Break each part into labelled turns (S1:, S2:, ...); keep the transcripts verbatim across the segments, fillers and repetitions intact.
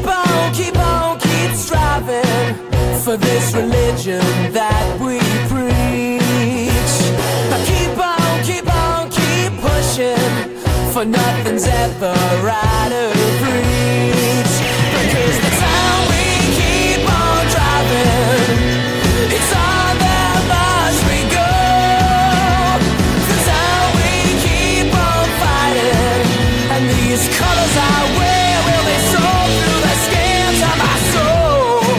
S1: on, keep on, keep striving for this religion that we preach. Keep on, keep on, keep pushing, for nothing's ever out of reach. Because the time we keep on driving, it's on that much we go. The time we keep on fighting, and these colors I wear will be sold through the skins of my soul.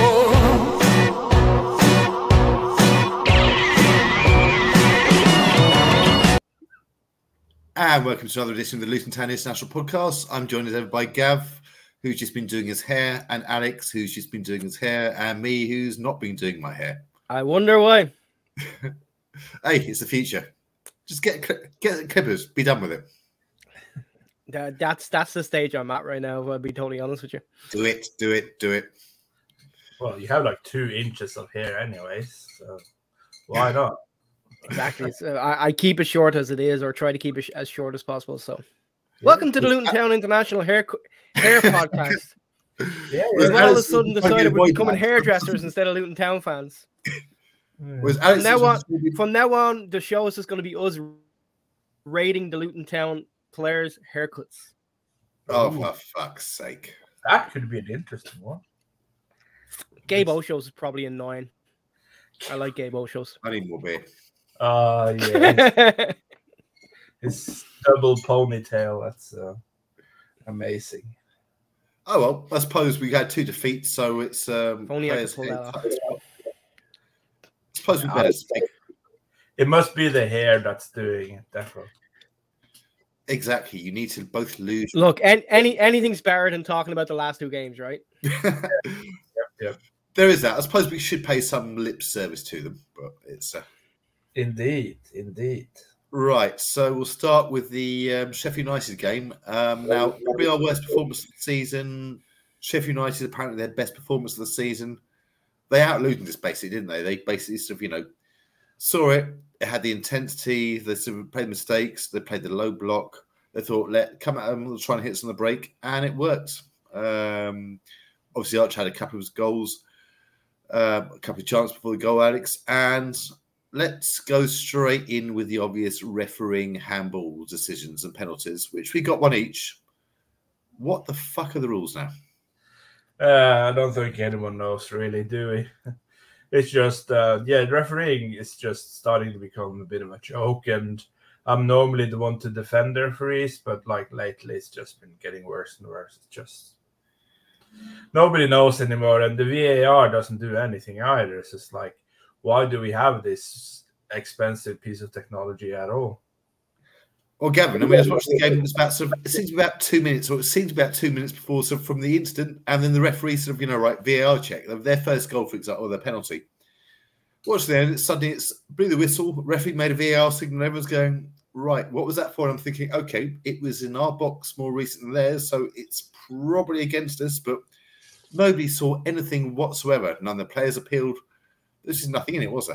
S2: And welcome to another edition of the Luton Town International Podcast. I'm joined as ever by Gav, who's just been doing his hair, and Alex, who's just been doing his hair, and me, who's not been doing my hair.
S3: I wonder why.
S2: Hey, it's the future. Just get get clippers, be done with it.
S3: That, that's that's the stage I'm at right now, if I'll be totally honest with you.
S2: Do it, do it, do it.
S4: Well, you have like two inches of hair anyways, so why not?
S3: Exactly. So I, I keep it short as it is, or try to keep it as short as possible. So, yeah. Welcome to the Luton Town International Hair Hair Podcast.
S4: Yeah,
S3: We've all of a sudden decided we're becoming hairdressers instead of Luton Town fans.
S2: Was Alex
S3: From now on, from now on, the show is just going to be us rating the Luton Town players' haircuts.
S2: Oh, for fuck's sake!
S4: That could be an interesting one.
S3: Gabe O'Shows is probably a nine. I like Gabe O'Shows.
S2: I need more beer.
S4: Uh, yeah. His double ponytail, that's uh, amazing.
S2: Oh, well, I suppose we had two defeats, so it's... Um,
S3: Only I could pull that off.
S2: I suppose we better speak.
S4: It must be the hair that's doing it, definitely.
S2: Exactly. You need to both lose.
S3: Look, any, any anything's better than talking about the last two games, right?
S4: Yep, yep.
S2: There is that. I suppose we should pay some lip service to them, but it's... Uh...
S4: Indeed, indeed.
S2: Right, so we'll start with the um, Sheffield United game. Um, now, probably our worst performance of the season. Sheffield United, apparently their best performance of the season. They out-Lutoned this basically, didn't they? They basically sort of, you know, saw it. It had the intensity. They sort of played mistakes. They played the low block. They thought, let come at them, we'll try and hit us on the break, and it worked. Um, obviously, Arch had a couple of his goals, uh, a couple of chances before the goal, Alex, and... Let's go straight in with the obvious refereeing handball decisions and penalties, which we got one each. What the fuck are the rules now?
S4: Uh, I don't think anyone knows, really, do we? It's just, uh, yeah, refereeing is just starting to become a bit of a joke, and I'm normally the one to defend the referees, but like lately it's just been getting worse and worse. It's just nobody knows anymore, and the V A R doesn't do anything either. It's just like, why do we have this expensive piece of technology at all?
S2: Well, Gavin, I mean, I was watching the game. It was about sort of, it seems to be about two minutes, or it seems to be about two minutes before, sort of from the instant, and then the referee sort of, you know, right, V A R check their first goal, for example, or their penalty. Watch there, and it's suddenly it's blew the whistle. Referee made a V A R signal. And everyone's going, right, what was that for? And I'm thinking, okay, it was in our box more recent than theirs, so it's probably against us. But nobody saw anything whatsoever. None of the players appealed. This is nothing in it, was there?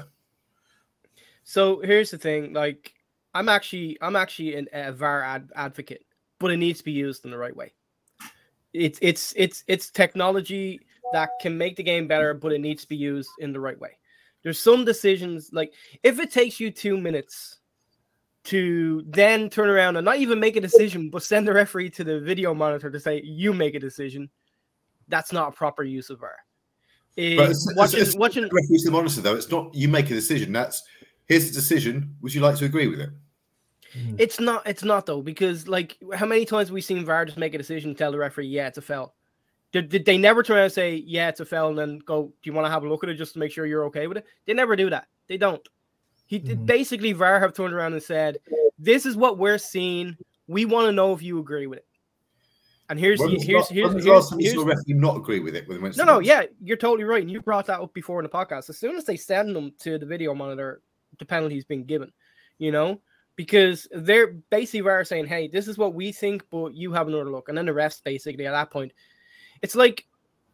S3: So here's the thing: like, I'm actually, I'm actually an, a V A R ad, advocate, but it needs to be used in the right way. It's, it's, it's, it's technology that can make the game better, but it needs to be used in the right way. There's some decisions, like if it takes you two minutes to then turn around and not even make a decision, but send the referee to the video monitor to say you make a decision, that's not a proper use of V A R.
S2: But it's,
S3: watching,
S2: it's, it's
S3: watching,
S2: referees to monitor though. It's not you make a decision. That's here's the decision. Would you like to agree with it?
S3: It's not. It's not though, because like how many times have we seen V A R just make a decision, tell the referee, yeah, it's a foul. Did, did they never turn around and say, yeah, it's a foul, and then go, do you want to have a look at it just to make sure you're okay with it? They never do that. They don't. He mm-hmm. Basically, V A R have turned around and said, this is what we're seeing. We want to know if you agree with it. And here's
S2: when
S3: the, here's here's
S2: here's,
S3: here's,
S2: here's, here's referee not agree with it. When
S3: no, no, yeah, you're totally right, and you brought that up before in the podcast. As soon as they send them to the video monitor, the penalty's been given, you know, because they're basically V A R saying, hey, this is what we think, but you have another look, and then the refs basically at that point, it's like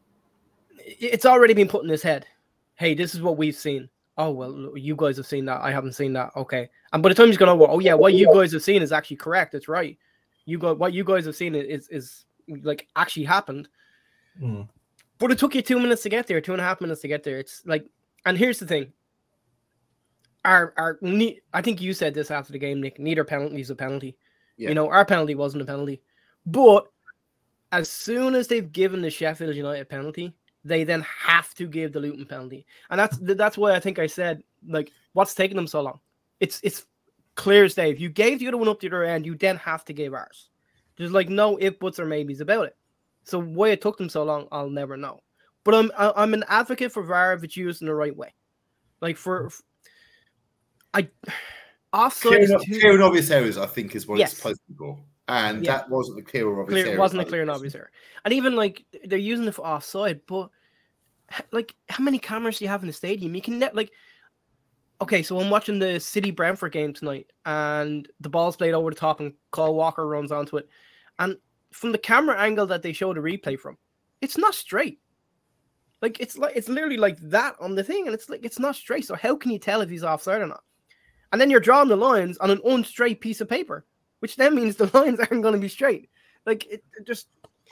S3: it's already been put in his head. Hey, this is what we've seen. Oh well, you guys have seen that. I haven't seen that. Okay, and by the time he's gonna, oh yeah, what you guys have seen is actually correct. It's right. You got what you guys have seen is is like actually happened.
S4: Mm.
S3: But it took you two minutes to get there, two and a half minutes to get there. It's like, and here's the thing. Our, our, I think you said this after the game, Nick. Neither penalty is a penalty. Yeah. You know, our penalty wasn't a penalty. But as soon as they've given the Sheffield United penalty, they then have to give the Luton penalty. And that's that's why I think I said, like, what's taking them so long? It's it's clear as day. If you gave the other one up the other end, you then have to give ours. There's like no if, buts, or maybes about it. So why it took them so long, I'll never know. But I'm I'm an advocate for V A R if it's used in the right way. Like for, for I offside
S2: clear, too... clear and obvious errors, I think, is what
S3: yes.
S2: it's supposed to be for. And
S3: yeah.
S2: that wasn't a clear or obvious
S3: clear,
S2: error.
S3: It wasn't a clear and obvious error. And even like they're using it for offside, but like how many cameras do you have in the stadium? You can net like okay, so I'm watching the City Brentford game tonight, and the ball's played over the top, and Kyle Walker runs onto it, and from the camera angle that they show the replay from, it's not straight. Like it's like it's literally like that on the thing, and it's like it's not straight. So how can you tell if he's offside or not? And then you're drawing the lines on an unstraight piece of paper, which then means the lines aren't going to be straight. Like it, it just,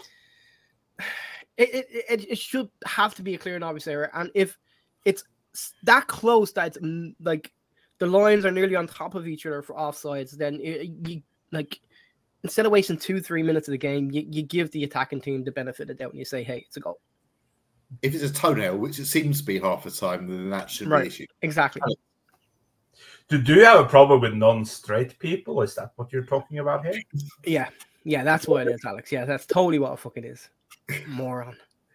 S3: it, it it it should have to be a clear and obvious error. And if it's that close that it's like the lines are nearly on top of each other for offsides, then it, you like instead of wasting two three minutes of the game, you, you give the attacking team the benefit of the doubt and you say, hey, it's a goal.
S2: If it's a toenail, which it seems to be half the time, then that should
S3: right.
S2: be an issue.
S3: Exactly.
S4: Do, do you have a problem with non-straight people? Is that what you're talking about here?
S3: Yeah. Yeah, that's what it is, Alex. Yeah, that's totally what the fuck it is. Moron.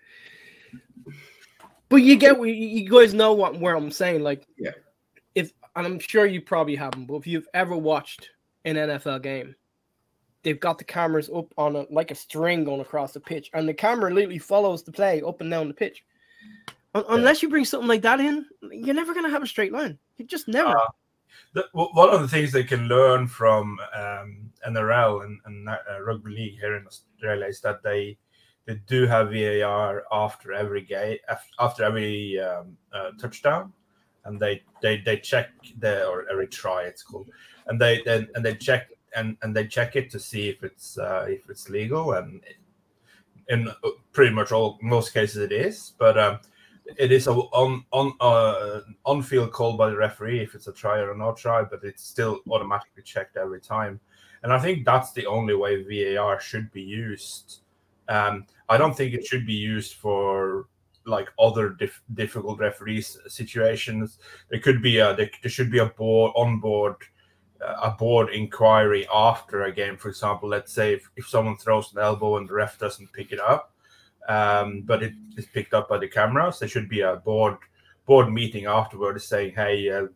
S3: But you get, you guys know what where I'm saying. Like,
S2: yeah.
S3: If, and I'm sure you probably haven't, but if you've ever watched an N F L game, they've got the cameras up on a like a string going across the pitch, and the camera literally follows the play up and down the pitch. Un- yeah. Unless you bring something like that in, you're never going to have a straight line. You just never.
S4: Uh, the, one of the things they can learn from um, N R L and, and uh, rugby league here in Australia is that they they do have V A R after every game, after every um, uh, touchdown, and they they they check the or every try it's called, and they then and they check. And, and they check it to see if it's uh, if it's legal, and in pretty much all most cases it is. But um, it is a on on uh, on field call by the referee if it's a try or no try, but it's still automatically checked every time. And I think that's the only way V A R should be used. Um, I don't think it should be used for like other dif- difficult referees situations. There could be a there, there should be a board on board. a board inquiry after a game, for example. Let's say if, if someone throws an elbow and the ref doesn't pick it up, um, but it is picked up by the cameras, there should be a board board meeting afterwards saying, hey, uh,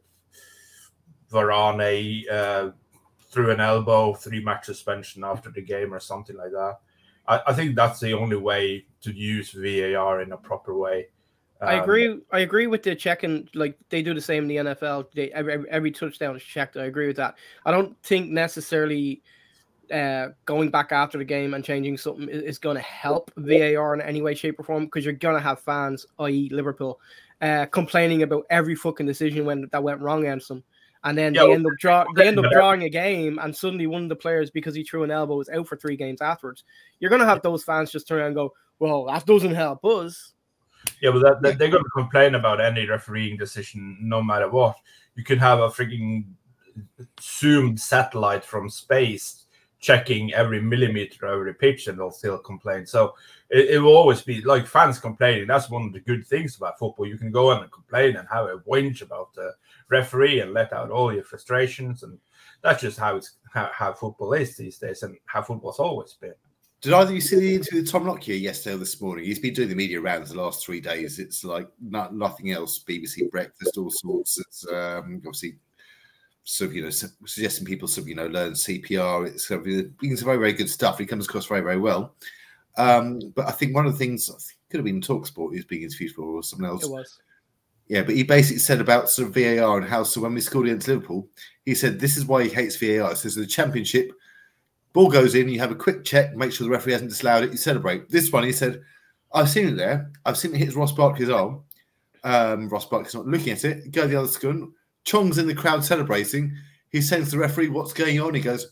S4: Varane uh, threw an elbow, three match suspension after the game or something like that. I, I think that's the only way to use V A R in a proper way.
S3: I agree. Um, I agree with the checking. Like they do the same in the N F L. They, every, every touchdown is checked. I agree with that. I don't think necessarily uh, going back after the game and changing something is, is going to help V A R in any way, shape, or form, because you're going to have fans, that is, Liverpool, uh, complaining about every fucking decision when that went wrong against them, and then yeah, they end up draw. They end up drawing a game, and suddenly one of the players, because he threw an elbow, is out for three games afterwards. You're going to have those fans just turn around and go, "Well, that doesn't help us."
S4: Yeah, but that, that they're going to complain about any refereeing decision no matter what. You can have a freaking zoomed satellite from space checking every millimeter of every pitch, and they'll still complain. So it, it will always be like fans complaining. That's one of the good things about football. You can go in and complain and have a whinge about the referee and let out all your frustrations, and that's just how it's how, how football is these days, and how football's always been.
S2: Did either of you see the interview with Tom Lockyer yesterday or this morning? He's been doing the media rounds the last three days. It's like not, nothing else. B B C Breakfast, all sorts. It's um, obviously sort of, you know, suggesting people sort of, you know, learn C P R. It's sort of, it's very, very good stuff. He comes across very, very well. Um, but I think one of the things, I think it could have been TalkSport he was being interviewed for or something else.
S3: It was.
S2: Yeah, but he basically said about sort of V A R and how, so when we scored against Liverpool, he said this is why he hates V A R. He says the Championship, ball goes in, you have a quick check, make sure the referee hasn't disallowed it, you celebrate. This one, he said, I've seen it there. I've seen it hit Ross Barkley's arm. Um, Ross Barkley's not looking at it. Go the other screen. Chong's in the crowd celebrating. He sends the referee, what's going on? He goes,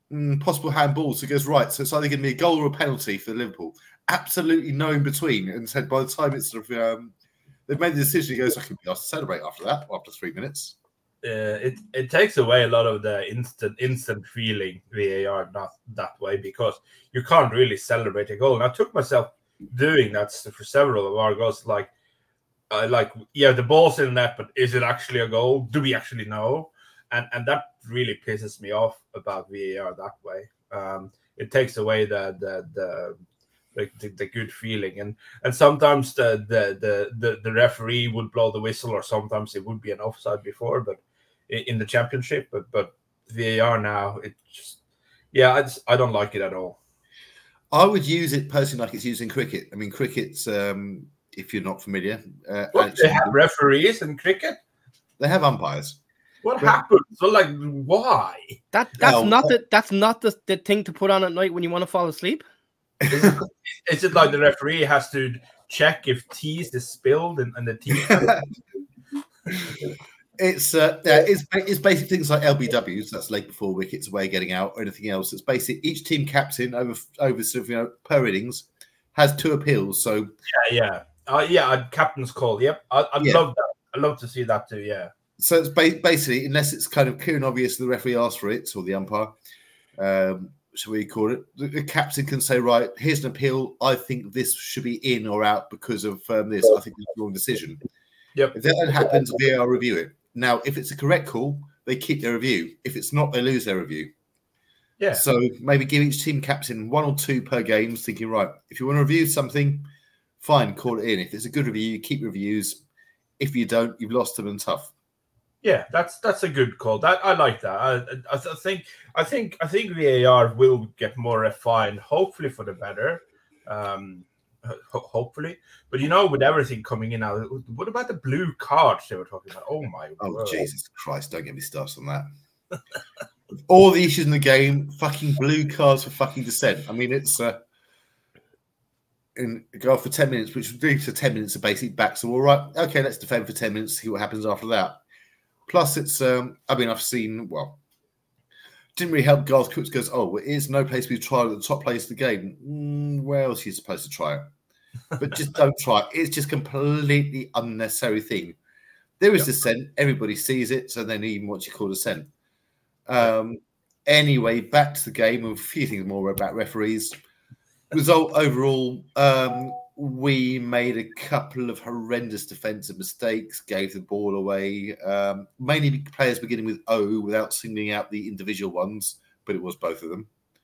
S2: mm, possible handballs. So he goes, right, so it's either going to be a goal or a penalty for Liverpool. Absolutely no in between. And said by the time it's sort of um, they've made the decision, he goes, I can be asked to celebrate after that, after three minutes.
S4: Uh, it it takes away a lot of the instant instant feeling V A R not that way, because you can't really celebrate a goal. And I took myself doing that for several of our goals. Like, uh, like yeah, the ball's in the net, but is it actually a goal? Do we actually know? And and that really pisses me off about V A R that way. Um, it takes away the the the. Like the, the good feeling, and and sometimes the, the the the the referee would blow the whistle, or sometimes it would be an offside before, but in, in the championship, but but V A R now, it just yeah, I just, I don't like it at all.
S2: I would use it personally like it's used in cricket. I mean, cricket's um, if you're not familiar, uh,
S4: What, they have referees in cricket?
S2: They have umpires.
S4: What
S2: Well,
S4: happened? So like, why?
S3: That that's
S2: Well,
S3: not the that's not the, the thing to put on at night when you want to fall asleep.
S4: Is it, is it like the referee has to check if tea is spilled and, and the tea?
S2: It's uh, yeah, it's it's basic things like L B Ws. That's late before wickets, away getting out, or anything else. It's basic. Each team captain over over sort of, you know, per innings has two appeals. So
S4: yeah, yeah, uh, yeah. A captain's call. Yep, I, I'd
S2: Yeah.
S4: love that. I'd love to see that too. Yeah.
S2: so it's ba- basically, unless it's kind of clear and obvious, the referee asks for it or the umpire. Um, shall we call it? The, the captain can say, right, here's an appeal. I think this should be in or out because of um, this. I think it's the wrong decision.
S4: Yep.
S2: If that happens, V A R review it. Now, if it's a correct call, they keep their review. If it's not, they lose their review.
S4: Yeah.
S2: So maybe give each team captain one or two per game, thinking, right, if you want to review something, fine, call it in. If it's a good review, keep reviews. If you don't, you've lost them and tough.
S4: Yeah, that's that's a good call. That I like that. I, I, I think I think I think V A R will get more refined, hopefully for the better. Um, ho- hopefully, but you know, with everything coming in now, what about the blue cards they were talking about? Oh my!
S2: Oh,
S4: word.
S2: Jesus Christ, don't get me started on that. All the issues in the game, fucking blue cards for fucking dissent. I mean, it's uh, in go off for ten minutes, which would do for ten minutes of basic back. So, all right, okay, let's defend for ten minutes, see what happens after that. Plus, it's, um, I mean, I've seen, well, didn't really help Garth Crooks goes, oh, well, it's no place we try at the top place of the game. Mm, where else are you supposed to try it? But just don't try it. It's just completely unnecessary thing. There is
S4: Yeah.
S2: dissent. Everybody sees it. So then even what you call dissent. Um, anyway, back to the game. A few things more about referees. Result overall, um, we made a couple of horrendous defensive mistakes, gave the ball away. Um, mainly players beginning with O without singling out the individual ones, but it was both of them.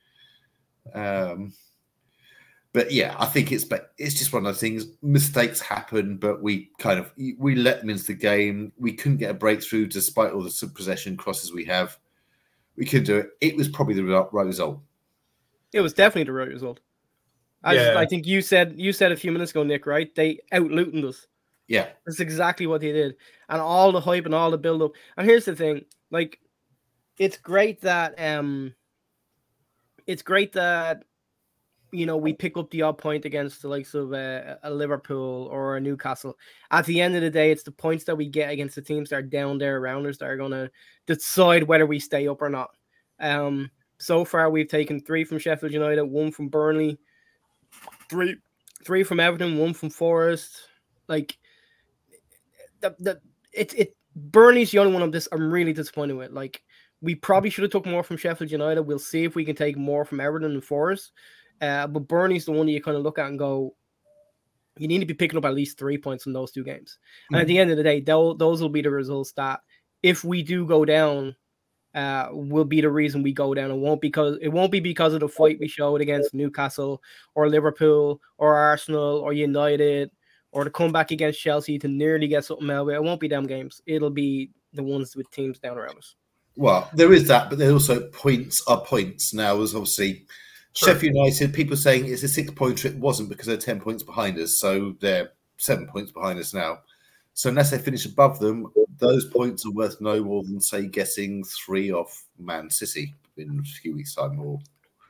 S2: Um, but yeah, I think it's but it's just one of those things. Mistakes happen, but we kind of we let them into the game. We couldn't get a breakthrough despite all the possession crosses we have. We couldn't do it. It was probably the right result.
S3: It was definitely the right result. I,
S4: Yeah.
S3: just, I think you said you said a few minutes ago, Nick, right? They out-Lutoned us.
S2: Yeah.
S3: That's exactly what they did. And all the hype and all the build-up. And here's the thing. Like, it's great that um it's great that you know we pick up the odd point against the likes of uh, a Liverpool or a Newcastle. At the end of the day, it's the points that we get against the teams that are down there around us that are gonna decide whether we stay up or not. Um so far we've taken three from Sheffield United, one from Burnley, three three from Everton, one from Forest. Like the the it it Burnley's the only one I'm dis- I'm really disappointed with. Like, we probably should have took more from Sheffield United. We'll see if we can take more from Everton and Forest. Uh, but Burnley's the one that you kind of look at and go, you need to be picking up at least three points from those two games. Mm-hmm. And at the end of the day, those will be the results that, if we do go down, uh, will be the reason we go down. It won't because it won't be because of the fight we showed against Newcastle or Liverpool or Arsenal or United or the comeback against Chelsea to nearly get something out of it. It won't be them games. It'll be the ones with teams down around us.
S2: Well, there is that, but there also points are points now. As obviously sure. Sheffield United, people saying it's a six-pointer. It wasn't because they're ten points behind us, so they're seven points behind us now. So unless they finish above them, those points are worth no more than, say, getting three off Man City in a few weeks' time. Or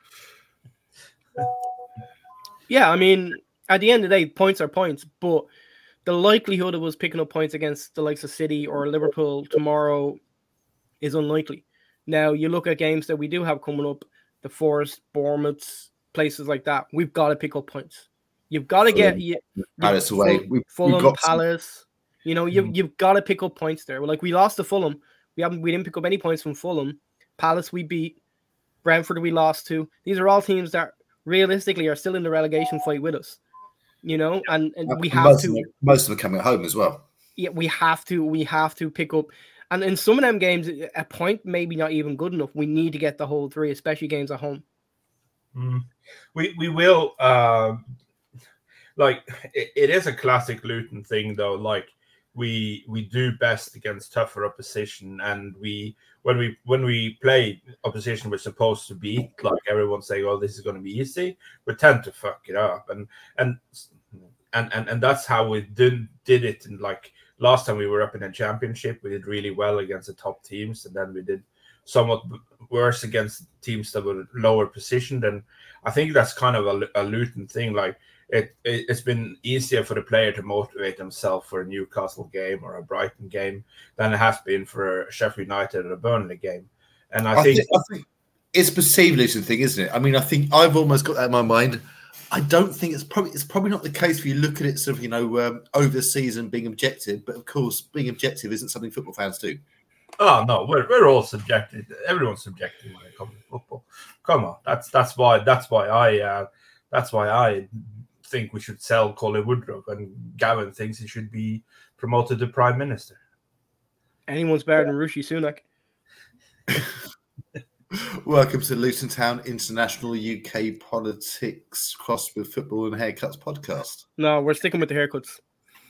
S3: yeah, I mean, at the end of the day, points are points, but the likelihood of us picking up points against the likes of City or Liverpool tomorrow is unlikely. Now, you look at games that we do have coming up, the Forest, Bournemouth, places like that. We've got to pick up points. You've got to get you,
S2: Palace away.
S3: Ful-
S2: We,
S3: Fulham,
S2: got
S3: Palace. Some... You know, you
S2: mm.
S3: you've got to pick up points there. Like we lost to Fulham. We haven't. We didn't pick up any points from Fulham. Palace we beat. Brentford we lost to. These are all teams that realistically are still in the relegation fight with us. You know, and, and we have
S2: most
S3: to.
S2: Of them, most of them coming at home as well.
S3: Yeah, we have to. We have to pick up. And in some of them games, a point maybe not even good enough. We need to get the whole three, especially games at home.
S4: Mm. We we will. Uh, like it, it is a classic Luton thing, though. Like we we do best against tougher opposition, and we when we when we play opposition we're supposed to beat, like everyone's saying, "Oh, this is going to be easy," we tend to fuck it up, and and and and, and that's how we did did it. And like last time we were up in the championship, we did really well against the top teams, and then we did somewhat worse against teams that were lower positioned. And I think that's kind of a, a Luton thing. Like it, it, it's been easier for the player to motivate himself for a Newcastle game or a Brighton game than it has been for a Sheffield United or a Burnley game. And I,
S2: I
S4: think,
S2: think, I think it's a perceived Luton thing, isn't it? I mean, I think I've almost got that in my mind. I don't think it's probably it's probably not the case if you look at it sort of, you know, um, over the season being objective. But of course, being objective isn't something football fans do.
S4: Oh no, we're we're all subjective. Everyone's subjective when it comes to football. Come on, that's that's why that's why I uh, that's why I think we should sell Colin Woodruff, and Gavin thinks he should be promoted to Prime Minister.
S3: Anyone's better than Rishi Sunak.
S2: Welcome to Luton Town International U K Politics Crossed with Football and Haircuts podcast.
S3: No, we're sticking with the haircuts.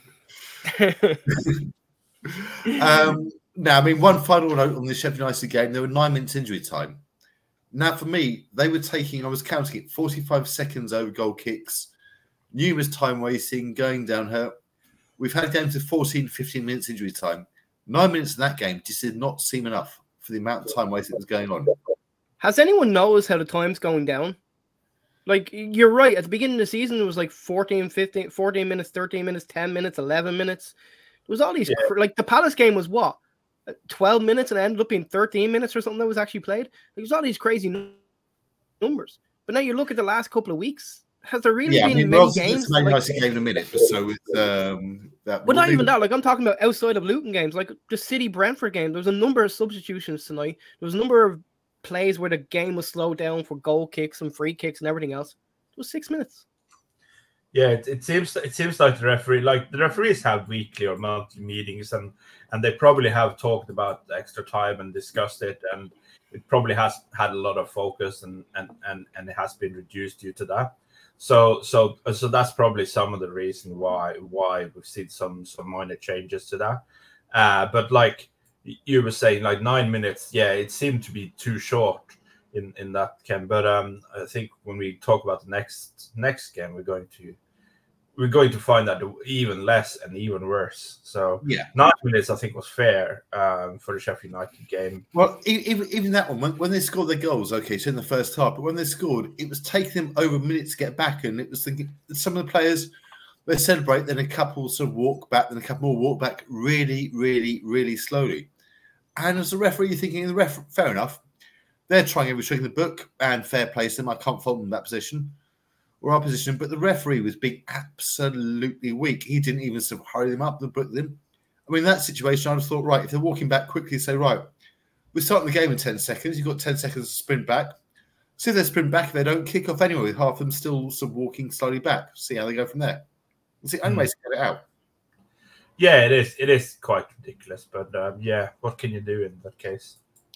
S2: um, now, I mean, one final note on the Sheffield United game. There were nine minutes injury time. Now, for me, they were taking, I was counting it, forty-five seconds over goal kicks, numerous time wasting, going down her. We've had games of fourteen, fifteen minutes injury time. Nine minutes in that game just did not seem enough for the amount of time wasted that was going on.
S3: Has anyone noticed how the time's going down? Like, you're right. At the beginning of the season, it was like fourteen, fifteen, fourteen minutes, thirteen minutes, ten minutes, eleven minutes. There was all these, yeah. Like, the Palace game was what? twelve minutes and it ended up being thirteen minutes or something that was actually played. There was all these crazy numbers. But now you look at the last couple of weeks. Has there really
S2: yeah,
S3: been
S2: I mean,
S3: many
S2: well,
S3: games?
S2: It's Man
S3: like,
S2: United game in a minute, so it's um, that.
S3: But not even that. Like I'm talking about outside of Luton games, like the City Brentford game. There was a number of substitutions tonight. There was a number of plays where the game was slowed down for goal kicks and free kicks and everything else. It was six minutes.
S4: Yeah, it, it seems it seems like the referee, like the referees have weekly or monthly meetings, and and they probably have talked about the extra time and discussed it, and it probably has had a lot of focus, and and and and it has been reduced due to that. So so so that's probably some of the reason why why we've seen some some minor changes to that. Uh, but like you were saying, like nine minutes, yeah, it seemed to be too short in in that game. But um, I think when we talk about the next next game, we're going to we're going to find that even less and even worse. So
S2: yeah,
S4: nine minutes I think was fair um, for the Sheffield United game.
S2: Well, even even that one, when, when they scored their goals, okay, so in the first half, but when they scored, it was taking them over minutes to get back, and it was thinking some of the players they celebrate, then a couple sort of walk back, then a couple more walk back, really, really, really slowly. And as a referee, you're thinking, the ref, fair enough, they're trying every trick in the book, and fair play to them. I can't fault them in that position or our position, but the referee was being absolutely weak. He didn't even sort of hurry them up and book them. I mean, in that situation, I just thought, right, if they're walking back quickly, say, right, we're starting the game in ten seconds. You've got ten seconds to sprint back. See if they sprint back. If they don't, kick off anyway, with half of them still sort of walking slowly back. See how they go from there. It's the only way to get it out.
S4: Yeah, it is. It is quite ridiculous, but um, yeah, what can you do in that case?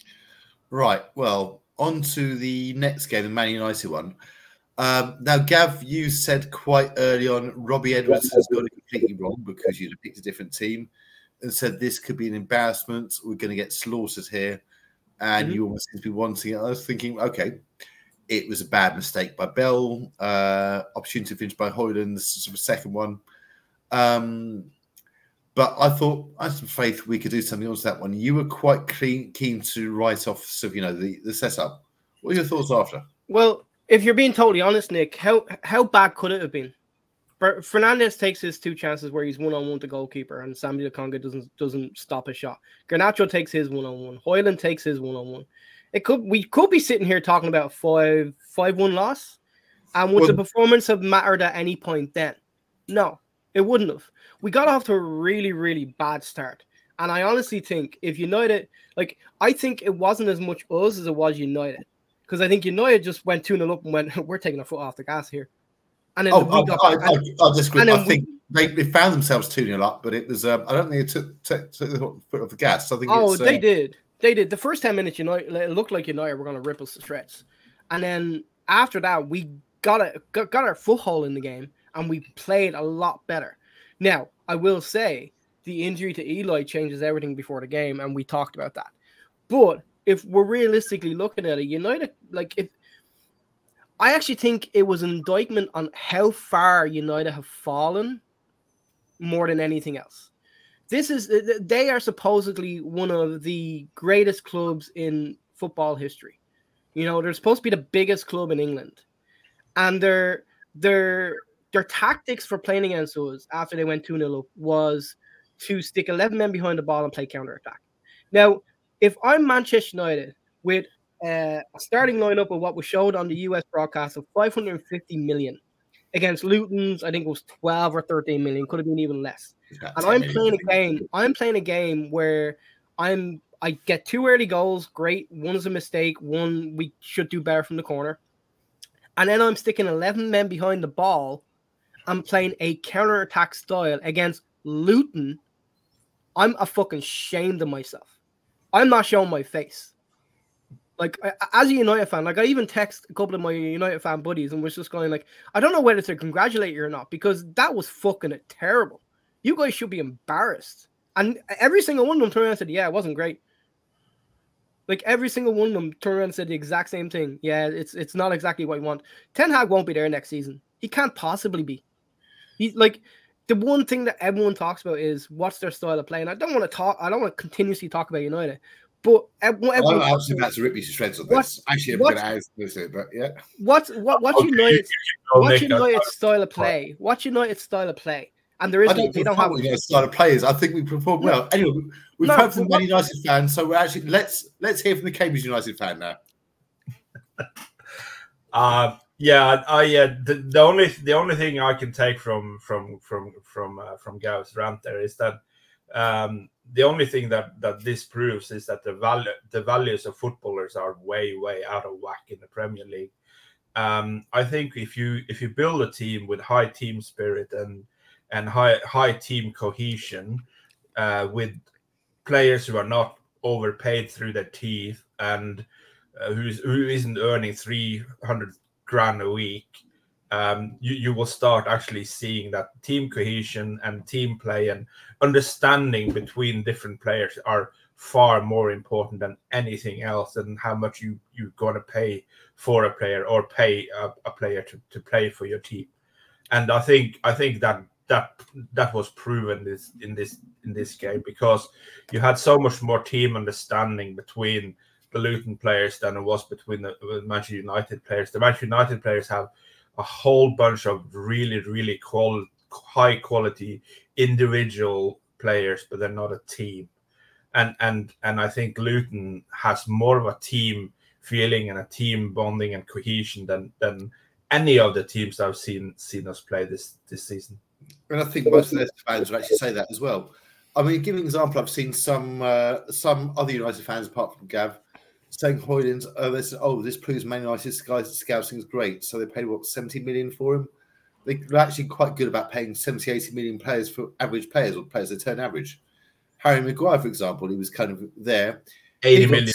S2: Right. Well, on to the next game, the Man United one. Um, now, Gav, you said quite early on Robbie Edwards has got it completely wrong because you'd have picked a different team and said this could be an embarrassment. We're going to get slaughtered here. And mm-hmm. you almost seem to be wanting it. I was thinking, okay, it was a bad mistake by Bell. Uh, opportunity finished by Højlund. This is the second one. Um, but I thought, I had some faith we could do something else that one. You were quite clean, keen to write off so, you know, the, the setup. What were your thoughts after?
S3: Well, if you're being totally honest, Nick, how how bad could it have been? Fernandes takes his two chances where he's one-on-one to goalkeeper and Sambi Lokonga doesn't doesn't stop a shot. Garnacho takes his one-on-one. Højlund takes his one-on-one. It could we could be sitting here talking about a five five one loss, and would
S2: Well-
S3: the performance have mattered at any point then? No, it wouldn't have. We got off to a really really bad start, and I honestly think if United, like I think it wasn't as much us as it was United, because I think United just went two nil up and went, we're taking a foot off the gas here, and then
S2: Oh,
S3: we
S2: I,
S3: got
S2: I,
S3: back-
S2: I, I disagree.
S3: and
S2: I
S3: then
S2: think they, they found themselves two nil up, but it was. Um, I don't think it took, took, took the foot off the gas. I think.
S3: Oh,
S2: it's, uh,
S3: they did. They did. The first ten minutes, United, it looked like United were going to rip us to shreds. And then after that, we got, a, got got our foothold in the game, and we played a lot better. Now, I will say, the injury to Eli changes everything before the game, and we talked about that. But if we're realistically looking at it, United, like, if I actually think it was an indictment on how far United have fallen more than anything else. This is they are supposedly one of the greatest clubs in football history. You know, they're supposed to be the biggest club in England, and their their their tactics for playing against us after they went two nil up was to stick eleven men behind the ball and play counter attack. Now, if I'm Manchester United with uh, a starting lineup of what was showed on the U S broadcast of five hundred fifty million against Luton's, I think it was twelve or thirteen million, could have been even less. And I'm playing a game. I'm playing a game where I'm. I get two early goals. Great. One is a mistake. One we should do better from the corner. And then I'm sticking eleven men behind the ball. I'm playing a counter-attack style against Luton. I'm a fucking ashamed of myself. I'm not showing my face. Like, as a United fan, like I even text a couple of my United fan buddies and was just going like, I don't know whether to congratulate you or not, because that was fucking terrible. You guys should be embarrassed. And every single one of them turned around and said, yeah, it wasn't great. Like every single one of them turned around and said the exact same thing. Yeah, it's it's not exactly what you want. Ten Hag won't be there next season. He can't possibly be. He like the one thing that everyone talks about is what's their style of play. And I don't want to talk, I don't want to continuously talk about United. But everyone,
S2: I'm
S3: everyone
S2: actually about to rip you to shreds on
S3: What-
S2: this. Actually, I'm
S3: what-
S2: going to ask this, but yeah.
S3: what's what what's
S4: Okay,
S3: United
S4: Oh,
S3: what's
S4: Nick, I-
S3: United's style of play? What's United's style of play? And there is
S2: I
S3: no,
S2: don't
S3: they don't
S2: perform
S3: have
S2: with United style of players. I think we perform well. Anyway, we've
S3: No,
S2: heard from
S3: but
S2: Man United fans, so we're actually let's let's hear from the Cambridge United fan now.
S4: Uh, yeah, I yeah. The, the only the only thing I can take from from from from uh, from Gav's rant there is that um, the only thing that that this proves is that the value the values of footballers are way way out of whack in the Premier League. Um, I think if you if you build a team with high team spirit and and high high team cohesion, uh, with players who are not overpaid through their teeth and uh, who's who isn't earning three hundred grand a week, um, you you will start actually seeing that team cohesion and team play and understanding between different players are far more important than anything else, and how much you you're going to pay for a player or pay a, a player to, to play for your team. And I think I think that that that was proven this in this in this game, because you had so much more team understanding between the Luton players than it was between the, the Manchester United players. The Manchester United players have a whole bunch of really really qual- high quality individual players, but they're not a team. And and and I think Luton has more of a team feeling and a team bonding and cohesion than than any of the teams I've seen seen us play this this season.
S2: And I think most of their fans would actually say that as well. I mean, give an example. I've seen some uh, some other United fans, apart from Gav, saying Hoyland, uh, they said, "Oh, this proves Man United's scouting is great." So they paid what seventy million for him. They're actually quite good about paying seventy, eighty million players for average players or players that turn average. Harry Maguire, for example, he was kind of there.
S4: eighty
S2: He got-
S4: million.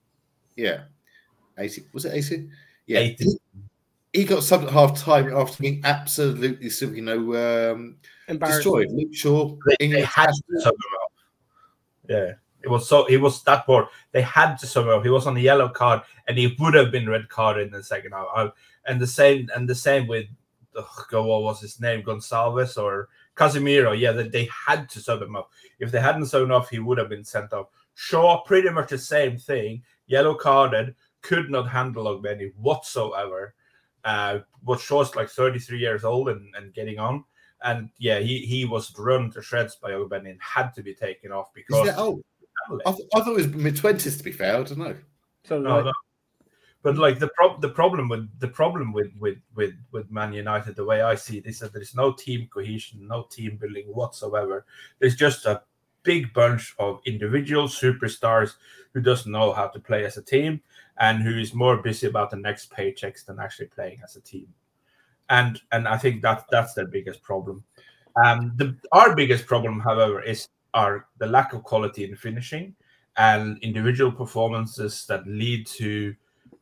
S2: Yeah, eighty. Was it eighty? Yeah,
S4: eighty.
S2: He, he got subbed at half time after being absolutely, you know, um,
S3: embarrassed.
S2: destroyed. Luke Shaw,
S4: They, they
S2: England,
S4: had to sub him up. Yeah, it was so he was that bored. They had to sub him up. He was on the yellow card, and he would have been red carded in the second half. I, and the same, and the same with oh, what was his name, Gonçalves or Casemiro. Yeah, they, they had to sub him up. If they hadn't subbed him off, he would have been sent off. Shaw, pretty much the same thing. Yellow carded, could not handle Ogbeni whatsoever. Uh, but Shaw's like thirty-three years old and, and getting on. And yeah, he, he was run to shreds by Ogbeni and had to be taken off because
S2: Is that old? I, th- I thought it was mid twenties. To be fair, I don't know.
S3: So
S4: No,
S3: like,
S4: no. But like the prob- the problem with the problem with, with with with Man United, the way I see it, is that there's no team cohesion, no team building whatsoever. There's just a big bunch of individual superstars who doesn't know how to play as a team and who is more busy about the next paychecks than actually playing as a team. And and I think that that's their biggest problem. Um, the our biggest problem, however, is our the lack of quality in finishing and individual performances that lead to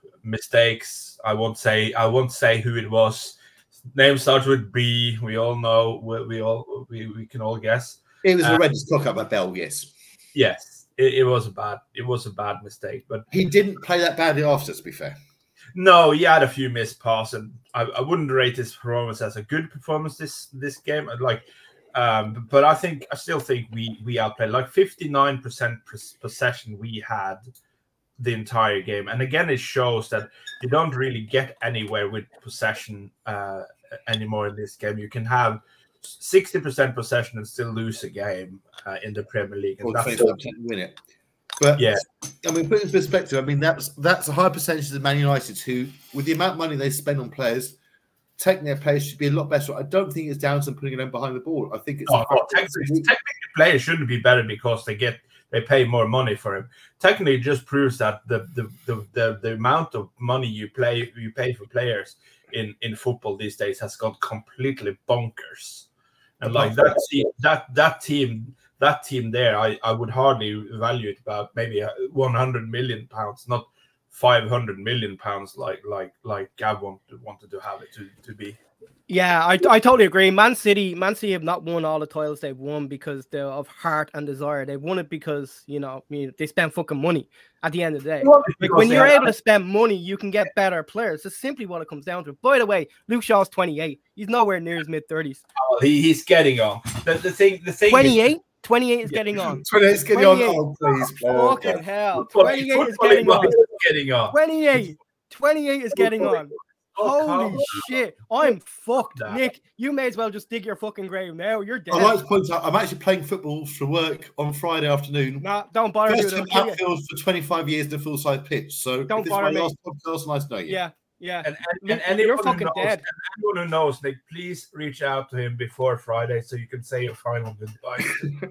S4: mistakes. I won't say I won't say who it was. Name starts with B. We all know. We, we all we, we can all guess.
S2: It was a
S4: Uh,
S2: horrendous cock up by Bell, yes.
S4: Yes, it, it was a bad it was a bad mistake. But
S2: He didn't play that badly after, to be fair.
S4: no, he had a few missed passes, and I, I wouldn't rate his performance as a good performance this this game. I'd like, um, but I think I still think we we outplayed like fifty-nine percent possession we had the entire game, and again it shows that you don't really get anywhere with possession uh, anymore in this game. You can have sixty percent possession and still lose a game uh, in the Premier League, and
S2: Or
S4: that's
S2: twenty-five percent win it. But
S4: yeah.
S2: I mean, put it in perspective, I mean, that's that's a high percentage of Man United who, with the amount of money they spend on players, taking their players should be a lot better. I don't think it's down to them putting them behind the ball. I think it's
S4: No, no, technically, technically players shouldn't be better because they get they pay more money for him. Technically, it just proves that the the, the, the, the amount of money you play you pay for players in, in football these days has gone completely bonkers. And like that team, that that team, that team there, I, I would hardly value it about maybe one hundred million pounds, not five hundred million pounds like like like Gav wanted wanted to have it to, to be.
S3: yeah, I, I totally agree. Man City, Man City have not won all the titles they've won because they're of heart and desire. They've won it because you know, I mean, they spend fucking money. At the end of the day, like when you're able to spend money, you can get better players. That's simply what it comes down to. By the way, Luke Shaw's twenty-eight. He's nowhere near his mid thirties.
S4: Oh, he, he's getting on. The, the thing, the thing.
S3: twenty-eight. twenty-eight is getting on.
S2: twenty-eight is getting on. Oh, please. Oh,
S3: Fucking hell.
S4: Football-
S3: twenty-eight is
S4: football
S3: getting on.
S4: is getting on.
S3: twenty-eight. twenty-eight is getting on.
S4: Oh,
S3: Holy
S4: come
S3: shit. I'm fucked.
S4: Nah.
S3: Nick, you may as well just dig your fucking grave now. You're dead.
S2: I'd like to point out, I'm actually playing football for work on Friday afternoon.
S3: Nah, don't bother me.
S2: First
S3: with
S2: time
S3: it.
S2: outfield for twenty-five years in a full-size pitch. So
S3: Don't
S2: if this is
S3: bother
S2: my
S3: me.
S2: last podcast, nice to know you.
S3: Yeah, yeah.
S4: And, and,
S3: Look,
S4: and
S3: you're
S4: anyone who
S3: fucking
S4: knows,
S3: dead.
S4: and anyone who knows, Nick, please reach out to him before Friday so you can say a final goodbye.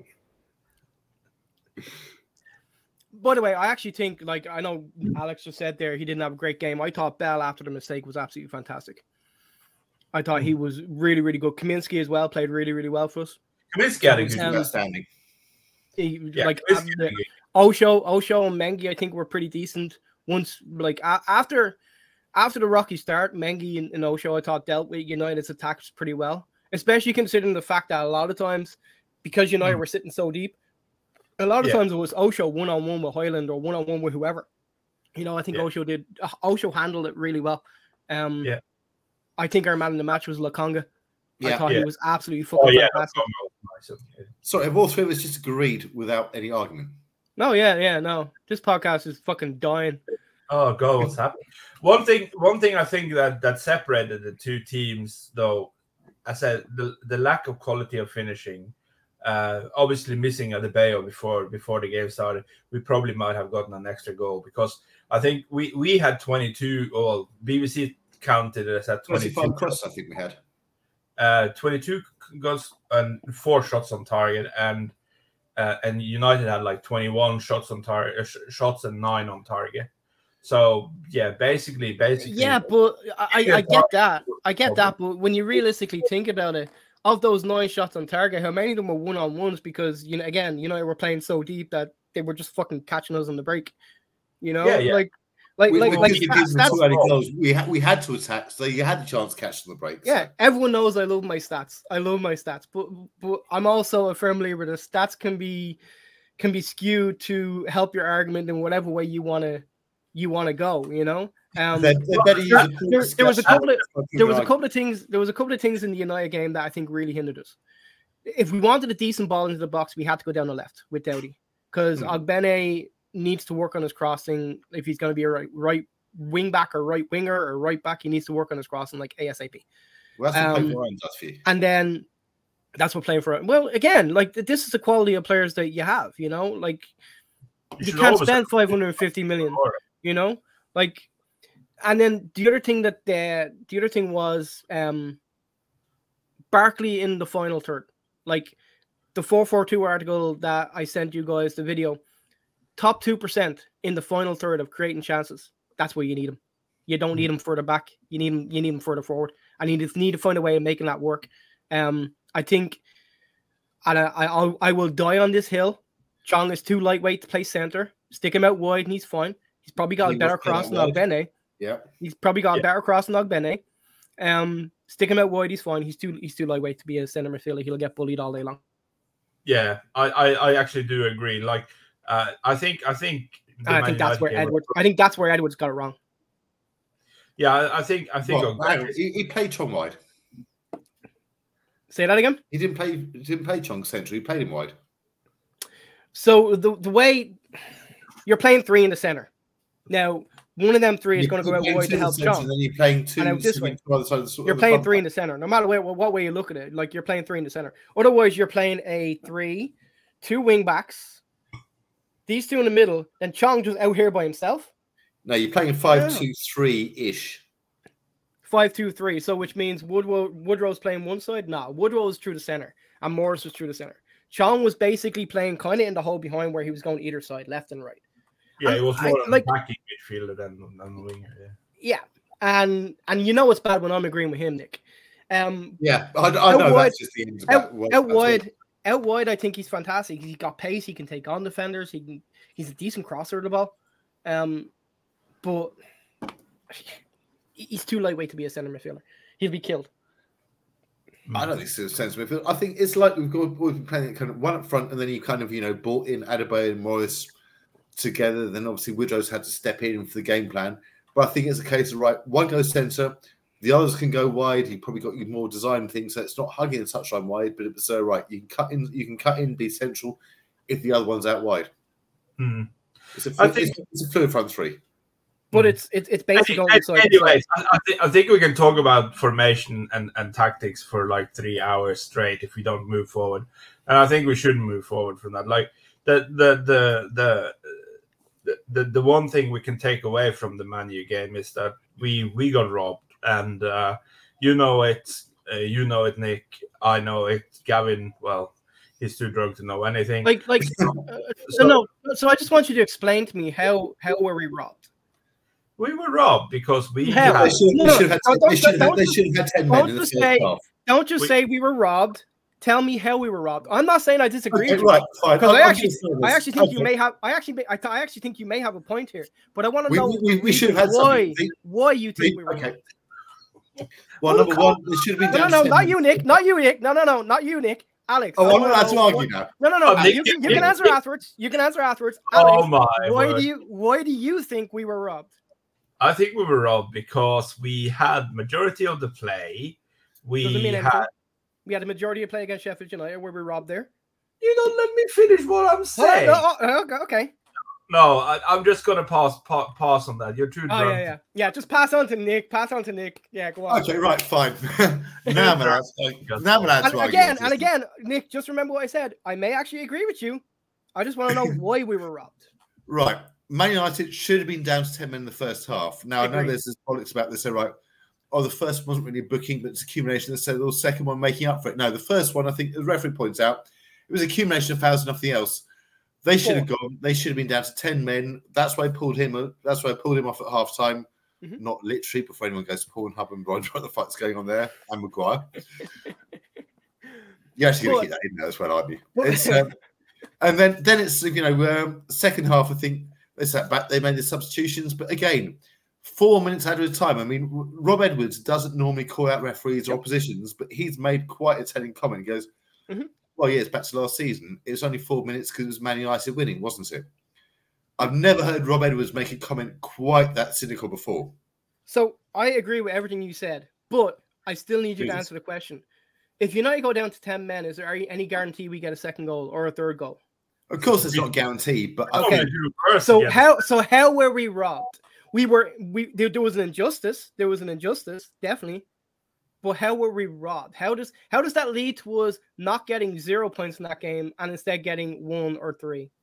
S3: By the way, I actually think, like, I know Alex just said there he didn't have a great game. I thought Bell, after the mistake, was absolutely fantastic. I thought he was really, really good. Kaminsky as well played really, really well for us.
S4: Kaminsky had a good
S3: Um,
S4: game.
S2: Outstanding.
S3: He,
S4: Yeah,
S3: like,
S4: Kaminsky
S3: um,
S4: had a
S3: the-
S4: good game.
S3: Osho, Osho and Mengi, I think were pretty decent. Once, like, a- after after the rocky start, Mengi and, and Osho, I thought, dealt with United's attacks pretty well, especially considering the fact that a lot of times, because United
S4: Mm.
S3: were sitting so deep, a lot of
S4: Yeah.
S3: times it was Osho one-on-one with Highland or one-on-one with whoever. You know, I think
S4: Yeah.
S3: Osho did, uh, Osho handled it really well. Um,
S4: Yeah.
S3: I think our man in the match was Lakonga. I
S2: Yeah.
S3: thought
S4: Yeah.
S3: he was absolutely fucking
S4: Oh, yeah.
S3: fantastic.
S4: That's nice.
S2: Sorry, have all three of us just agreed without any argument?
S3: No, yeah, yeah, no. This podcast is fucking dying.
S4: Oh God, what's happening? One thing, one thing I think that that separated the two teams, though, I said the the lack of quality of finishing. Uh, obviously, missing Adebayo before before the game started, we probably might have gotten an extra goal because I think we we had twenty-two. Well, B B C counted it as twenty-two.
S2: twenty-five crosses, I think we had.
S4: Uh, twenty-two goals and four shots on target, and uh, and United had like twenty-one shots on target, uh, sh- shots and nine on target. So yeah, basically, basically,
S3: Yeah, but I, I, I get that. I get that. But when you realistically think about it, of those nine shots on target, how many of them were one on ones? Because you know, again, you know, we're playing so deep that they were just fucking catching us on the break. You know,
S4: Yeah, yeah.
S3: like, like,
S2: We,
S3: like,
S2: we,
S3: like
S2: didn't
S3: that's,
S2: give them
S3: that's
S2: too many goals. We, had, we had to attack, so you had the chance to catch them the break.
S3: yeah. Everyone knows I love my stats. I love my stats, but but I'm also a firm believer that stats can be can be skewed to help your argument in whatever way you want to you want to go. You know. Um,
S2: They're, they're better
S3: there,
S2: using
S3: there, there was a couple of
S2: Fucking
S3: there was a
S2: right.
S3: couple of things there was a couple of things in the United game that I think really hindered us. If we wanted a decent ball into the box, we had to go down the left with Doughty because
S2: Hmm.
S3: Ogbene needs to work on his crossing. If he's going to be a right right wing back or right winger or right back, he needs to work on his crossing like ASAP.
S2: Well, that's what
S3: um,
S2: Playing Ryan does for you.
S3: And then that's what playing for. Well, again, like this is the quality of players that you have. You know, like
S4: You
S3: you
S4: should
S3: can't
S4: always
S3: spend
S4: have
S3: five hundred fifty million.
S4: scorer.
S3: You know, like, and then the other thing that the the other thing was um, Barkley in the final third, like the four four two article that I sent you guys the video, top two percent in the final third of creating chances. That's where you need him. You don't need him further back. You need him. You need him further forward. And you need to find a way of making that work. Um, I think, and I, I, I will die on this hill. Chong is too lightweight to play center. Stick him out wide, and he's fine. He's probably got
S2: He
S3: a better
S2: was playing
S3: cross than
S2: out wide.
S3: Ogbene.
S2: Yeah.
S3: He's probably got
S4: Yeah.
S3: a better cross than Ogbene. Um, stick him out wide, he's fine. He's too he's too lightweight to be a center midfielder. He'll get bullied all day long.
S4: Yeah, I, I, I actually do agree. Like, uh, I think I think the
S3: And I
S4: Man
S3: think that's
S4: United
S3: where
S4: game was-
S3: Edwards. I think that's where Edwards got it wrong.
S4: Yeah, I, I think I think.
S2: Well,
S4: Ogbene
S2: hang on,
S4: is-
S2: he, he played Chong wide.
S3: Say that again.
S2: He didn't play. He didn't play Chong central. He played him wide.
S3: So the the way you're playing three in the center. Now, one of them three is going to go out wide to help Chong.
S2: And then you're playing two.
S3: And out this
S2: sitting
S3: way.
S2: to the other side of the-
S3: You're
S2: of the
S3: playing
S2: front
S3: three in
S2: line.
S3: the center, no matter where, what way you look at it. Like you're playing three in the center. Otherwise, you're playing a three, two wing backs, these two in the middle, then Chong just out here by himself.
S2: No, you're playing five
S3: Yeah.
S2: two three ish.
S3: Five, two, three. So which means Woodrow Woodrow's playing one side. Nah, Woodrow was through the center, and Morris was through the center. Chong was basically playing kind of in the hole behind where he was going either side, left and right.
S4: yeah, it was
S3: I-
S4: more
S3: like-
S4: a backing midfielder than than the winger. Yeah.
S3: Yeah, and and you know it's bad when I'm agreeing with him, Nick. Um,
S2: Yeah, I, I
S3: Out
S2: know
S3: wide-
S2: that's just the end of
S3: out,
S2: that. Well,
S3: out
S2: that's
S3: wide,
S2: it.
S3: out wide. I think he's fantastic. He's got pace. He can take on defenders. He can. He's a decent crosser of the ball. Um, but he's too lightweight to be a center midfielder. He'll be killed.
S2: I don't think it's a sense midfield. I think it's like we've got we've been playing it kind of one up front, and then you kind of you know brought in Adebayo and Morris together. Then obviously Woodrow's had to step in for the game plan. But I think it's a case of right, one goes centre, the others can go wide. He probably got you more design things, so it's not hugging the touchline wide, but it's uh, right. You can cut in, you can cut in, be central if the other one's out wide.
S4: Hmm.
S2: It's a
S4: I
S2: fluid,
S4: think-
S2: it's, it's a fluid front three.
S3: But
S4: Mm.
S3: it's it's it's basically going
S4: Any-
S3: side to side.
S4: Anyways, I, I, th- I think we can talk about formation and, and tactics for like three hours straight if we don't move forward, and I think we shouldn't move forward from that. Like the the the the the, the, the one thing we can take away from the Man U game is that we we got robbed, and uh, you know it, uh, you know it, Nick. I know it. Gavin, well, he's too drunk to know anything.
S3: Like like uh, so no. So I just want you to explain to me how how were we robbed?
S4: We were robbed because we
S3: Hell,
S2: They
S4: had,
S2: should,
S3: No,
S2: they
S3: no,
S2: should have
S3: don't-
S2: had, they should have,
S3: don't
S2: they
S3: just-
S2: should have had ten
S3: don't
S2: men in the
S3: just
S2: first
S3: say-
S2: half.
S3: Don't just
S4: We-
S3: say we were robbed. Tell me how we were robbed. I'm not saying I disagree
S2: Okay,
S3: with you.
S2: right, fine.
S3: Because
S2: I'm-
S3: I
S2: I'm
S3: actually,
S2: just saying
S3: I
S2: this.
S3: actually think you
S2: Okay.
S3: may have. I actually, I, th- I actually think you may have a point here. But I want to
S2: We-
S3: know
S2: we- we-
S3: the
S2: we should have had
S3: reason why,
S2: something.
S3: why you think
S2: We-
S3: we were
S2: okay.
S3: robbed.
S2: Well,
S3: Oh,
S2: number
S3: come
S2: one, they should have been
S3: No, no,
S2: down
S3: no,
S2: ten
S3: not
S2: men.
S3: you, Nick. Not you, Nick. No, no, no, not you, Nick. Alex. I
S2: Oh, I'm
S3: wanna
S2: not allowed to
S3: know
S2: argue
S3: what-
S2: now.
S3: No, no, no.
S4: Oh, Nick,
S3: you can, you
S4: Nick,
S3: can answer
S4: Nick.
S3: afterwards. You can answer afterwards. Alex,
S4: oh my
S3: why
S4: word.
S3: do you, why do you think we were robbed?
S4: I think we were robbed because we had majority of the play. We
S3: Doesn't mean anything.
S4: had.
S3: We had a majority of play against Sheffield United. Were we robbed there?
S4: You don't let me finish what I'm
S3: Oh,
S4: saying.
S3: no, oh, okay, okay.
S4: No, I, I'm just gonna pass pa- pass on that. You're too
S3: Oh
S4: drunk.
S3: yeah, yeah, yeah. Just pass on to Nick. Pass on to Nick. Yeah, go on.
S2: Okay, right, fine. now I'm allowed to, now I'm allowed
S3: And
S2: to argue.
S3: again,
S2: with
S3: and
S2: this.
S3: again, Nick, just remember what I said. I may actually agree with you. I just want to know why we were robbed.
S2: Right. Man United should have been down to ten men in the first half. Now, I know
S3: Agreed.
S2: there's this politics about this. So, right, oh, the first one wasn't really a booking, but it's accumulation. Let's say the second one making up for it. No, the first one, I think the referee points out, it was accumulation of fouls and nothing else. They should have gone. They should have been down to ten men. That's why I pulled him. That's why I pulled him off at half time.
S3: Mhm.
S2: Not literally, before anyone goes to Pornhub and wonder what the fuck's going on there. And Maguire. You're actually going to keep that in there as well, aren't you? It's, um, and then, then it's you know um, second half. I think they sat back. They made the substitutions, but again, four minutes out of time. I mean, Rob Edwards doesn't normally call out referees or
S3: Yep.
S2: oppositions, but he's made quite a telling comment. He goes,
S3: Mhm.
S2: "Well, yeah, it's back to last season. It was only four minutes because it was Man United winning, wasn't it?" I've never heard Rob Edwards make a comment quite that cynical before.
S3: So I agree with everything you said, but I still need you to
S2: Please.
S3: answer the question. If United go down to ten men, is there any guarantee we get a second goal or a third goal?
S2: Of course, it's not guaranteed, but I
S3: Okay.
S2: think
S4: You first
S3: So
S4: again.
S3: how so how were we robbed? We were we there, there was an injustice. There was an injustice, definitely. But how were we robbed? How does how does that lead to us not getting zero points in that game and instead getting one or three?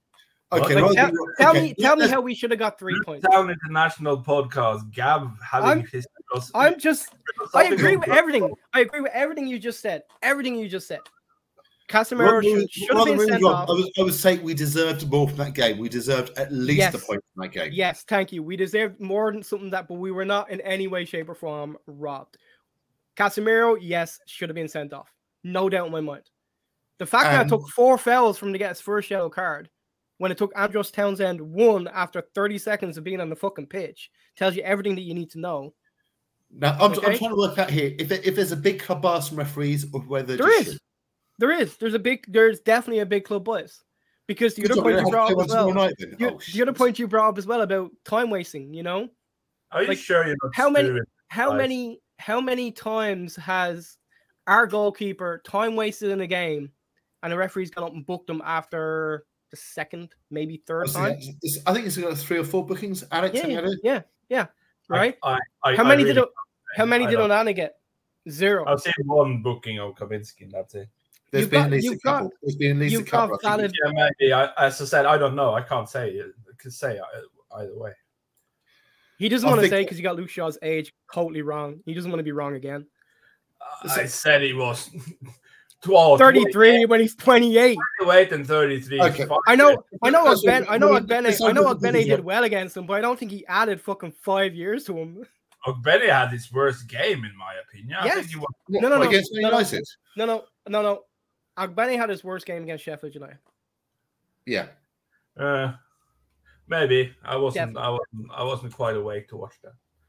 S2: Okay,
S3: Like,
S2: well,
S3: tell,
S2: okay,
S3: tell me, tell me
S2: let's-
S3: how we should have got three points.
S4: Town International podcast. Gab having
S3: I'm-
S4: his.
S3: I'm just. I agree with
S4: Something-
S3: everything. I agree with everything you just said. Everything you just said. Casemiro
S2: Rather
S3: should,
S2: than-
S3: should have
S2: rather
S3: been
S2: than
S3: sent
S2: Rob,
S3: off.
S2: I would, I would say we deserved more from that game. We deserved at least
S3: Yes.
S2: a point from that game.
S3: Yes, thank you. We deserved more than something that, but we were not in any way, shape, or form robbed. Casemiro, yes, should have been sent off. No doubt in my mind. The fact that
S2: And-
S3: it took four fouls from to get his first yellow card, when it took Andros Townsend one after thirty seconds of being on the fucking pitch, tells you everything that you need to know.
S2: Now, I'm,
S3: Okay.
S2: I'm trying to work out here if, if there's a big club bias from referees or whether
S3: There
S2: just
S3: is.
S2: shit.
S3: There is. There's a big. There's definitely a big club bias, because the
S2: Good
S3: other
S2: job, we
S3: point
S2: don't
S3: you
S2: have to
S3: brought up
S2: play
S3: as
S2: one
S3: well.
S2: tomorrow night then.
S3: You,
S2: Oh,
S3: the other
S2: shit.
S3: point you brought up as well about time wasting. You know,
S4: Are you
S3: Like,
S4: sure you're not
S3: how many-
S4: screwing?
S3: how
S4: Nice.
S3: many how many times has our goalkeeper time wasted in a game, and the referee's gone up and booked him after the second, maybe third
S2: I
S3: time?
S2: think it's- I think it's got three or four bookings. Alex,
S3: Yeah,
S2: any
S3: yeah,
S2: idea?
S3: yeah, yeah. Right.
S4: I, I,
S3: how
S4: I
S3: many
S4: really
S3: did O- how
S4: can't
S3: many
S4: say.
S3: did
S4: I don't-
S3: Onana get? Zero.
S4: I've seen one booking of Kavinsky, and that's it.
S2: There's
S3: You've
S2: been
S3: got-
S2: at least a
S3: you've got-
S2: couple. There's been at least a
S3: you've got
S2: couple. I think
S3: valid-
S4: Yeah, maybe. I, as I said, I don't know. I can't say. I can say uh, either way.
S3: He doesn't
S2: I
S3: want to
S2: think-
S3: say because he got Luke Shaw's age totally wrong. He doesn't want to be wrong again.
S4: I said he was twelve,
S3: thirty-three when he's twenty-eight.
S4: twenty-eight and thirty-three. is
S2: Okay.
S4: fine.
S3: I know, I know,
S2: That's
S3: Ogben,
S2: what-
S3: I know,
S2: what-
S3: Ogbene,
S2: that's
S3: I know,
S2: what-
S3: Ogbene
S2: yeah.
S3: did well against him, but I don't think he added fucking five years to him.
S4: Ogbene had his worst game, in my opinion. I
S3: Yes.
S4: think he was,
S2: What,
S3: No, no, no,
S2: against Man
S3: no, no.
S2: United.
S3: No, no, no, no. Ogbene had his worst game against Sheffield United.
S2: Yeah.
S4: uh, maybe. I wasn't.
S3: Definitely.
S4: I wasn't. I wasn't quite awake to watch that.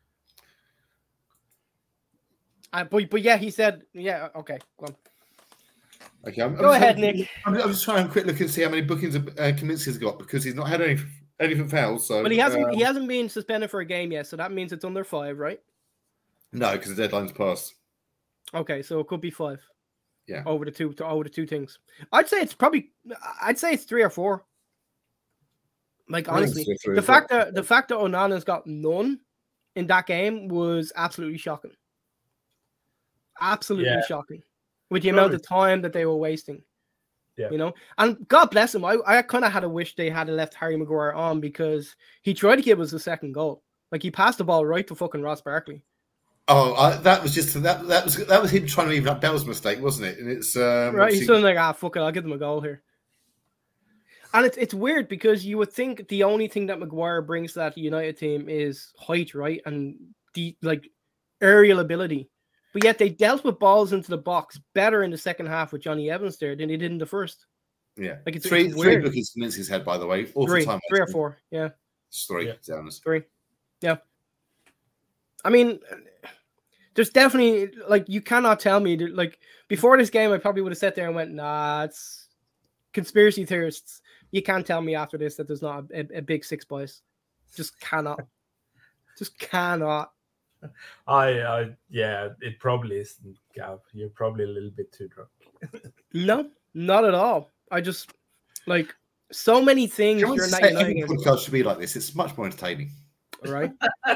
S3: Uh, but, but yeah, he said, yeah, okay, go on.
S2: Okay. I'm, I'm
S3: Go
S2: just
S3: ahead,
S2: having-
S3: Nick.
S2: I'm, I'm just trying to have a quick look and see how many bookings uh, Kaminsky's got because he's not had any anything fouls. So,
S3: But he hasn't,
S2: um,
S3: he hasn't been suspended for a game yet, so that means it's under five, right?
S2: no, because the deadline's passed.
S3: Okay, so it could be five.
S2: Yeah.
S3: Over the two, over the two things. I'd say it's probably, I'd say it's three or four. Like
S2: I think
S3: honestly,
S2: it's three
S3: the
S2: or four.
S3: fact that the fact that Onana's got none in that game was absolutely shocking. Absolutely
S4: Yeah.
S3: shocking, with the amount of time that they were wasting.
S4: Yeah.
S3: You know, and God bless him. I, I kind of had a wish they had left Harry Maguire on because he tried to give us a second goal. Like he passed the ball right to fucking Ross Barkley.
S2: Oh, I, that was just that. That was that was him trying to even up Bell's mistake, wasn't it? And it's um,
S3: Right, he's
S2: obviously-
S3: sort of like, ah, fuck it, I'll give them a goal here. And it's it's weird because you would think the only thing that Maguire brings to that United team is height, right, and the like aerial ability. But yet they dealt with balls into the box better in the second half with Johnny Evans there than they did in the first.
S2: yeah.
S3: Like it's,
S2: three
S3: it's
S2: three
S3: weird.
S2: bookings Kaminsky's had, by the way. Awful
S3: Three,
S2: time
S3: three or
S2: wasting.
S3: four, yeah,
S2: It's three.
S4: Yeah.
S2: Downers.
S3: three, yeah. I mean, there's definitely like you cannot tell me that, like before this game I probably would have sat there and went, nah, it's conspiracy theorists. You can't tell me after this that there's not a, a, a big six boys. Just cannot. Just cannot.
S4: I, I, yeah, it probably isn't, Gav. You're probably a little bit too drunk.
S3: No, not at all. I just like so many things
S2: Everyone
S3: during that
S2: say
S3: United
S2: every
S3: game,
S2: podcast should be like this. It's much more entertaining.
S3: right?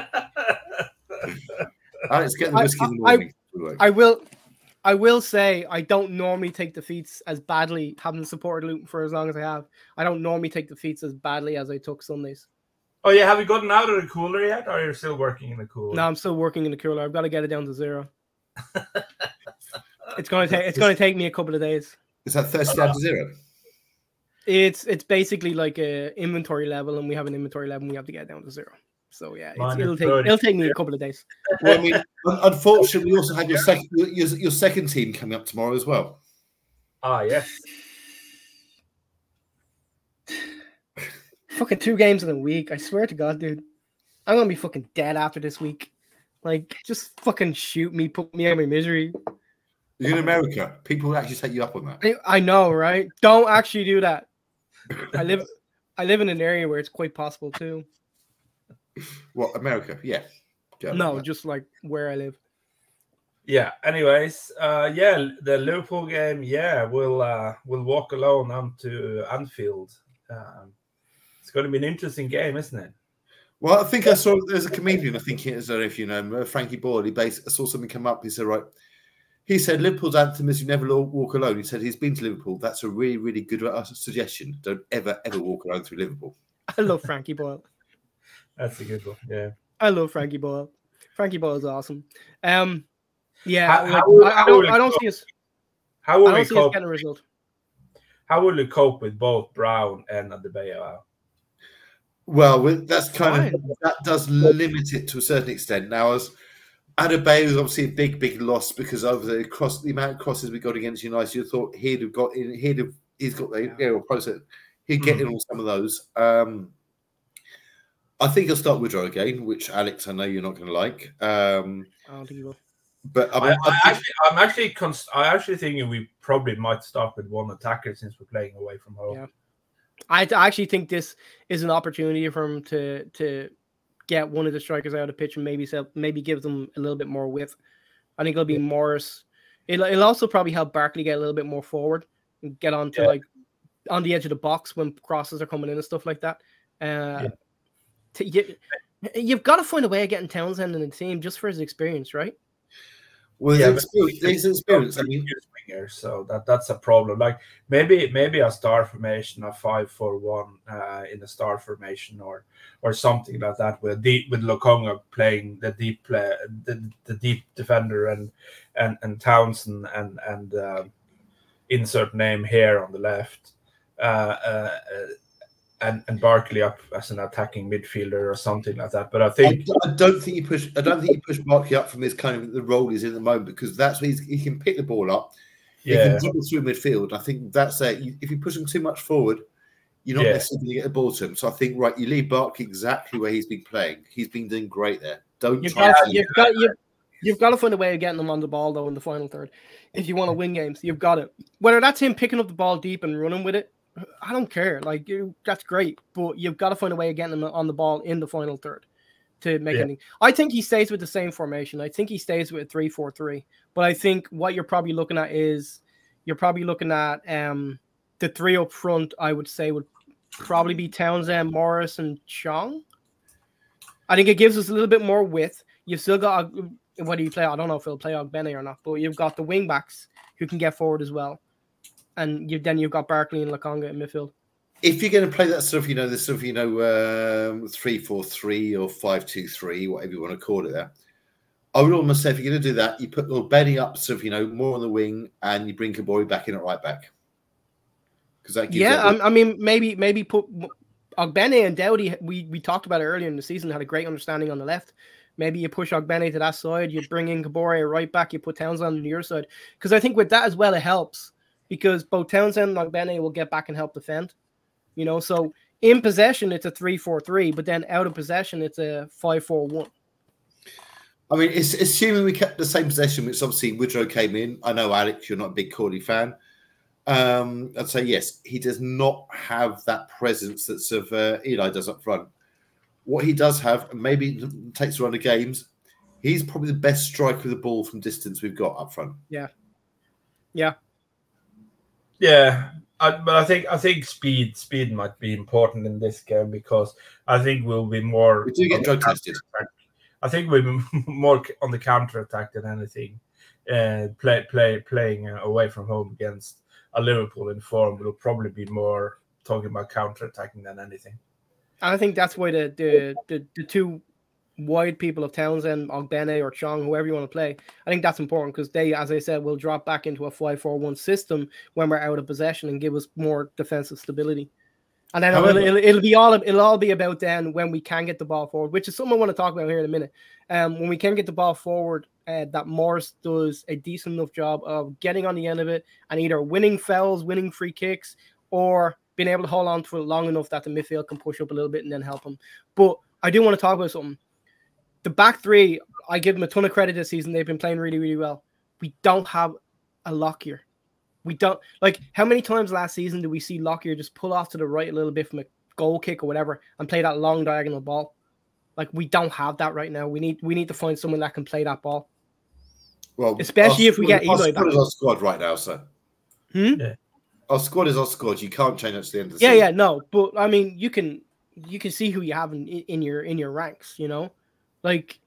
S2: Alex, get the
S3: I-
S2: whiskey in the
S3: I-
S2: morning.
S3: I will I will say I don't normally take defeats as badly, having supported Luton for as long as I have. I don't normally take defeats as badly as I took Sundays.
S4: Oh yeah, have you gotten out of the cooler yet, or you're still working in the cooler?
S3: No, I'm still working in the cooler. I've got to get it down to zero. It's gonna take it's gonna take me a couple of days.
S2: Is that thirty down to zero?
S3: It's it's basically like a inventory level, and we have an inventory level, and we have to get it down to zero. So yeah, it's,
S4: Mine
S3: it'll
S4: is
S3: take
S4: thirty.
S3: it'll take me a couple of days.
S2: Well, I mean, un- unfortunately, we also have your second your, your, your second team coming up tomorrow as well.
S4: Ah, yes.
S3: Fucking two games in a week. I swear to God, dude. I'm gonna be fucking dead after this week. Like, just fucking shoot me, put me out of my misery.
S2: You're in America. People will actually take you up on that.
S3: I, I know, right? Don't actually do that. I live I live in an area where it's quite possible too.
S2: What, America? Yeah. Go
S3: No,
S2: on that.
S3: just like where I live.
S4: Yeah. Anyways, uh, yeah, the Liverpool game. Yeah, we'll uh, we'll walk alone onto Anfield. Um, it's going to be an interesting game, isn't it?
S2: Well, I think I saw there's a comedian. I think it is, I don't know if you know him, uh, Frankie Boyle. He basically I saw something come up. He said, right, He said Liverpool's anthem is "You Never Walk Alone." He said he's been to Liverpool. That's a really, really good uh, suggestion. Don't ever, ever walk alone through Liverpool.
S3: I love Frankie Boyle.
S4: That's a good one. Yeah,
S3: I love Frankie Boyle. Frankie Boyle is awesome. Um, yeah,
S4: How-
S3: like,
S4: how will-
S3: I, I
S4: how
S3: don't,
S4: will
S3: I don't
S4: it
S3: see us.
S4: how will
S3: I
S4: we
S3: don't see us
S4: cope?
S3: getting a result.
S4: How will you cope with both Brown and Adebayo?
S2: Well, with- that's kind of
S3: Fine.
S2: that does limit it to a certain extent. Now, as Adebayo is obviously a big, big loss because of the cross, the amount of crosses we got against United. You thought he'd have got in, he'd have, he's got the, you know, process. He'd get in
S4: Mhm.
S2: on some of those. Um, I think I'll start Woodrow again, which Alex, I know you're not going to like. Um,
S3: I don't think he will.
S2: but I
S4: I,
S2: mean, I
S4: I
S2: think,
S4: actually, I'm actually, cons- I actually thinking we probably might start with one attacker since we're playing away from home.
S3: Yeah. I, I actually think this is an opportunity for him to to get one of the strikers out of the pitch and maybe sell, maybe give them a little bit more width. I think it'll be Morris. It'll, it'll also probably help Barkley get a little bit more forward and get onto
S4: Yeah.
S3: like on the edge of the box when crosses are coming in and stuff like that. Uh,
S4: Yeah.
S3: to, you, you've got to find a way of getting Townsend in the team just for his experience, right?
S2: well,
S4: Yeah,
S2: his
S4: but-
S2: experience, his experience. I mean,
S4: Winger, so that that's a problem. Like maybe maybe a star formation, a five four one uh, in a star formation, or or something like that with deep with Lokonga playing the deep play, the, the deep defender and and and Townsend and and uh, insert name here on the left. Uh, uh, uh, and, and Barkley up as an attacking midfielder or something like that. But I
S2: I,
S4: think
S2: I don't think you push. I don't think you push Barkley up from his kind of the role he's in at the moment because that's where he's, he can pick the ball up. He
S4: yeah,
S2: can dribble through midfield. I think that's it. You, if you push him too much forward, you're not
S4: Yeah.
S2: necessarily going to get the ball to him. So I think right, you leave Barkley exactly where he's been playing. He's been doing great there. Don't
S3: You've
S2: try.
S3: got,
S2: to
S3: you've got, you've, you've got to find a way of getting them on the ball though in the final third. If you want to win games, you've got it. Whether that's him picking up the ball deep and running with it, I don't care. Like you, that's great, but you've got to find a way of getting them on the ball in the final third to make
S4: Yeah.
S3: anything. I think he stays with the same formation. I think he stays with three four three. But I think what you're probably looking at is you're probably looking at um the three up front. I would say would probably be Townsend, Morris, and Chong. I think it gives us a little bit more width. You've still got whether you play. I don't know if he'll play Ogbene or not, but you've got the wing backs who can get forward as well. And you then you've got Barkley and Lokonga in midfield.
S2: If you're going to play that sort of, you know, this sort of, you know, um, three four three or five two three, whatever you want to call it, there. I would almost say if you're going to do that, you put little Benny up, sort of, you know, more on the wing, and you bring Kabori back in at right back. Because that gives
S3: Yeah,
S2: everyone-
S3: I, I mean maybe maybe put Ogbene and Dowdy. We we talked about it earlier in the season. Had a great understanding on the left. Maybe you push Ogbene to that side. You bring in Kabori right back. You put Townsend on the other side. Because I think with that as well, it helps because both Townsend and Ogbene will get back and help defend. You know, so in possession it's a three four three, but then out of possession it's a five four one.
S2: I mean, it's assuming we kept the same possession, which obviously Woodrow came in. I know, Alex, you're not a big Corley fan. Um, I'd say yes, he does not have that presence that sort of uh, Eli does up front. What he does have, and maybe takes a run of games, he's probably the best striker of the ball from distance we've got up front.
S3: Yeah. Yeah.
S4: Yeah, I, but I think I think speed speed might be important in this game because I think we'll be more.
S2: We do get drug tested.
S4: I think we'll be more on the counter attack than anything. Uh, play play playing uh, away from home against a Liverpool in form will probably be more talking about counter attacking than anything.
S3: And I think that's why the the the, the two wide people of Townsend, Ogbene or Chong, whoever you want to play, I think that's important because they, as I said, will drop back into a five four one system when we're out of possession and give us more defensive stability. And then
S2: However,
S3: it'll, it'll, it'll be all it'll all be about then when we can get the ball forward, which is something I want to talk about here in a minute. Um, when we can get the ball forward, uh, that Morris does a decent enough job of getting on the end of it and either winning fouls, winning free kicks, or being able to hold on to it long enough that the midfield can push up a little bit and then help him. But I do want to talk about something. The back three, I give them a ton of credit this season. They've been playing really, really well. We don't have a Lockyer. We don't like how many times last season did we see Lockyer just pull off to the right a little bit from a goal kick or whatever and play that long diagonal ball? Like we don't have that right now. We need we need to find someone that can play that ball.
S2: Well,
S3: especially
S2: our
S3: if we
S2: squad-
S3: get
S2: our
S3: Eli
S2: squad
S3: back.
S2: is our squad right now, so
S3: Hmm?
S4: Yeah.
S2: our squad is our squad. You can't change that to the end of the
S3: Yeah,
S2: season.
S3: yeah, no, but I mean, you can you can see who you have in in your in your ranks. You know, like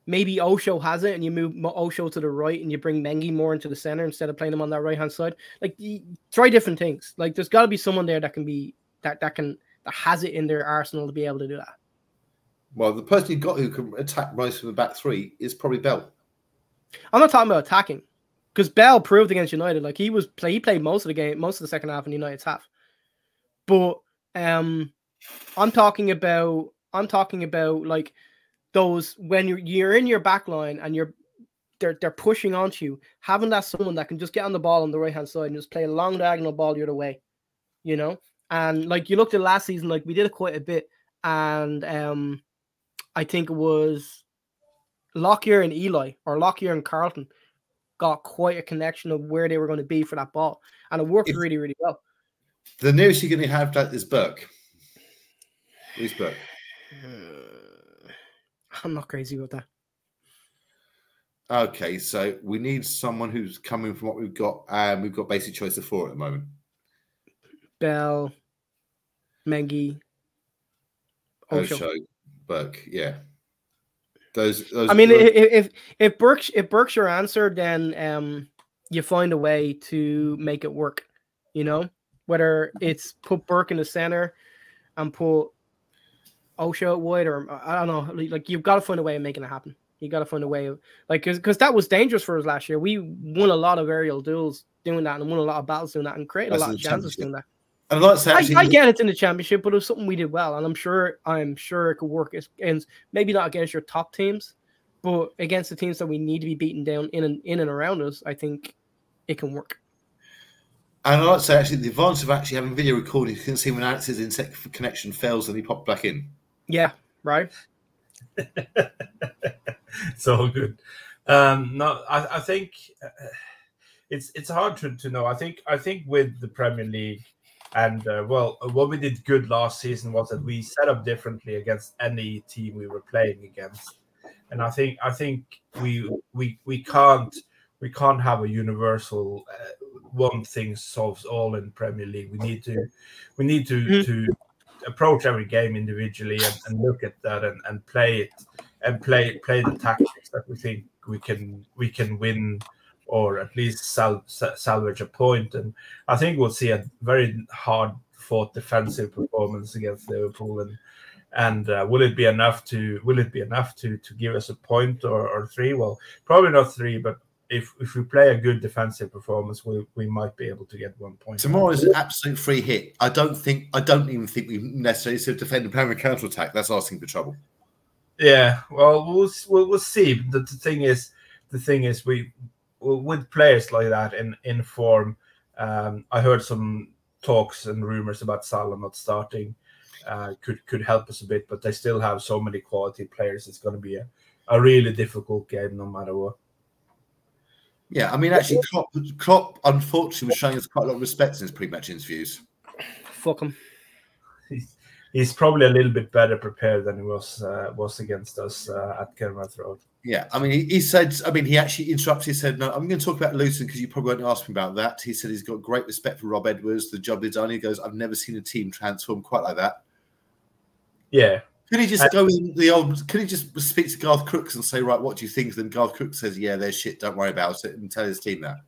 S3: maybe Osho has it, and you move Osho to the right, and you bring Mengi more into the center instead of playing him on that right hand side. Like, you, try different things. Like, there's got to be someone there that can be that that can that has it in their arsenal to be able to do that.
S2: Well, the person you've got who can attack most of the back three is probably Bell.
S3: I'm not talking about attacking, because Bell proved against United, like he was play, he played most of the game, most of the second half in United's half. But um, I'm talking about I'm talking about like those when you're you're in your back line and you're they're they're pushing onto you, having that someone that can just get on the ball on the right hand side and just play a long diagonal ball the other way, you know. And like you looked at last season, like we did it quite a bit, and um, I think it was Lockyer and Eli or Lockyer and Carlton got quite a connection of where they were going to be for that ball, and it worked if, really, really well.
S2: The nearest you're going to have that is Burke. Who's Burke?
S3: I'm not crazy with that.
S2: Okay, so we need someone who's coming from what we've got, and um, we've got basic choice of four at the moment.
S3: Bell, Mengi, Osho,
S2: Osho, Burke, yeah. Those, those.
S3: I mean,
S2: those...
S3: if if if Burke's if Burke's your answer, then um, you find a way to make it work. You know, whether it's put Burke in the center and put Osho out wide, or I don't know. Like, you've got to find a way of making it happen. You got to find a way of like because that was dangerous for us last year. We won a lot of aerial duels doing that, and won a lot of battles doing that, and created a lot of chances doing that.
S2: And like I, say, actually,
S3: I, I get it's in the championship, but it was something we did well, and I'm sure I'm sure it could work against maybe not against your top teams, but against the teams that we need to be beaten down in and in and around us. I think it can work.
S2: And I'd like to say actually the advantage of actually having video recording, you can see when Alex's internet connection fails and he popped back in.
S3: Yeah, right.
S4: It's all good. Um, no, I, I think uh, it's it's hard to, to know. I think I think with the Premier League. And, uh, well, what we did good last season was that we set up differently against any team we were playing against. And I think I think we we we can't we can't have a universal uh, one thing solves all in Premier League. We need to we need to, mm-hmm. to approach every game individually and, and look at that and, and play it and play play the tactics that we think we can we can win. Or at least sal- salvage a point. And I think we'll see a very hard-fought defensive performance against Liverpool. And and uh, will it be enough to will it be enough to to give us a point or, or three? Well, probably not three, but if if we play a good defensive performance, we we might be able to get one point.
S2: Tomorrow is an absolute free hit. I don't think I don't even think we necessarily should defend and play a counter attack. That's asking for trouble.
S4: Yeah, well, we'll we'll, we'll see. The, the thing is, the thing is, we. With players like that in, in form, um, I heard some talks and rumors about Salah not starting uh, could could help us a bit, but they still have so many quality players. It's going to be a, a really difficult game no matter what.
S2: Yeah, I mean, actually, Klopp, Klopp unfortunately was showing us quite a lot of respect in his pre-match interviews.
S3: Fuck him.
S4: He's, he's probably a little bit better prepared than he was uh, was against us uh, at Kenilworth Road.
S2: Yeah, I mean, he, he said, I mean, he actually interrupted. He said, no, I'm going to talk about Luton because you probably won't ask me about that. He said he's got great respect for Rob Edwards, the job he's done. He goes, I've never seen a team transform quite like that.
S4: Yeah.
S2: Can he just uh, go in the old, can he just speak to Garth Crooks and say, right, what do you think? Then Garth Crooks says, yeah, there's shit, don't worry about it, and tell his team that.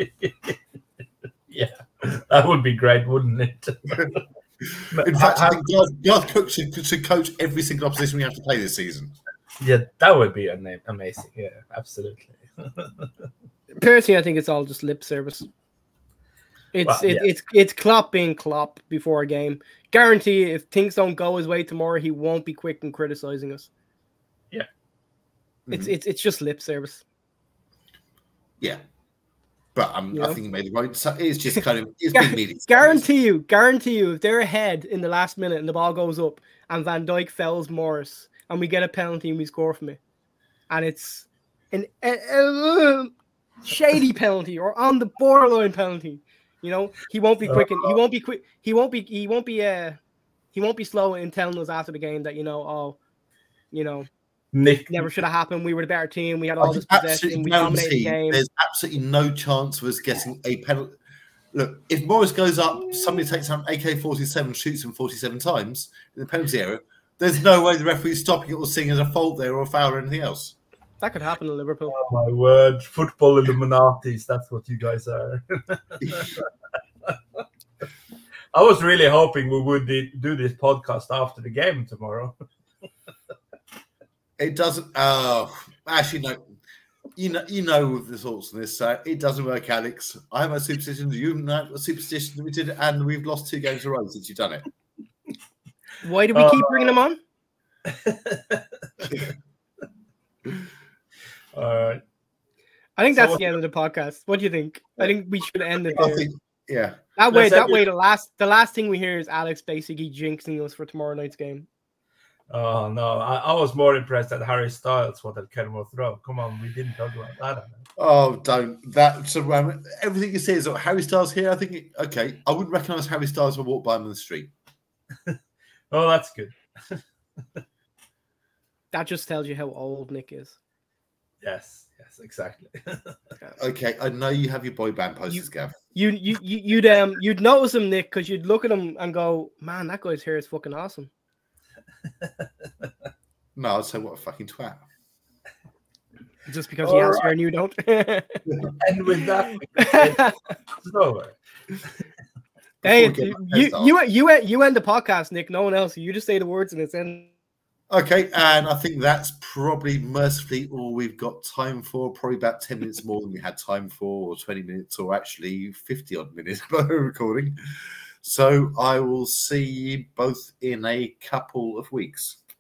S4: Yeah, that would be great, wouldn't it?
S2: In fact, I, I think Garth, Garth Crooks should, should coach every single opposition we have to play this season.
S4: Yeah, that would be amazing. Yeah, absolutely.
S3: Personally, I think it's all just lip service. It's well, it, yeah. it's it's Klopp being Klopp before a game. Guarantee if things don't go his way tomorrow, he won't be quick in criticizing us.
S4: Yeah,
S3: it's mm-hmm. it's it's just lip service.
S2: Yeah, but um, I think he made the right. It's just kind of it's
S3: Gar-
S2: big media.
S3: Guarantee you, guarantee you, if they're ahead in the last minute and the ball goes up and Van Dijk fells Morris. And we get a penalty and we score from it, and it's an a, a, a shady penalty or on the borderline penalty. You know, he won't be quick. And, he won't be quick. He won't be. He won't be. Uh, he won't be slow in telling us after the game that you know, oh, you know,
S4: Nick
S3: never should have happened. We were the better team. We had all this possession. We dominated the game.
S2: There's absolutely no chance of us getting a penalty. Look, if Morris goes up, somebody takes out an A K forty-seven, shoots him forty-seven times in the penalty area. There's no way the referee's stopping it or seeing as a fault there or a foul or anything else.
S3: That could happen in Liverpool.
S4: Oh my word, football Illuminatis, that's what you guys are. I was really hoping we would do this podcast after the game tomorrow.
S2: It doesn't. Oh, actually, no. You know, you know the thoughts on this. So it doesn't work, Alex. I have a superstition. You have a superstition. We did, and we've lost two games in a row since you've done it.
S3: Why do we keep bringing them on?
S4: All right.
S3: I think
S4: So
S3: that's
S4: what-
S3: the end of the podcast. What do you think? I think we should end it
S2: I
S3: there.
S2: think, yeah.
S3: That way,
S4: Let's
S3: that
S4: end
S3: way,
S4: it.
S3: the last, the last thing we hear is Alex basically jinxing us for tomorrow night's game.
S4: Oh no, I, I was more impressed at Harry Styles what that Kenmore throw. Come on, we didn't talk about that.
S2: Oh, don't that. So um, everything you say is oh, Harry Styles here. I think it, okay. I wouldn't recognise Harry Styles if I walked by him on the street.
S4: Oh, that's good.
S3: That just tells you how old Nick is.
S4: Yes, yes, exactly.
S2: Okay, I know you have your boy band posters, Gav.
S3: You, you, you, you'd um, you'd notice him, Nick, because you'd look at him and go, "Man, that guy's hair is fucking awesome."
S2: No, I'd say what a fucking twat.
S3: Just because he
S4: All
S3: has
S4: right.
S3: hair and you don't.
S4: And with that, it's over.
S3: Hey,
S2: Before we get my
S3: you,
S2: test
S3: you, you, you end the podcast, Nick. No one else. You just say the words and it's in.
S2: Okay, and I think that's probably mercifully all we've got time for. Probably about ten minutes more than we had time for, or twenty minutes, or actually fifty odd minutes by recording. So I will see you both in a couple of weeks.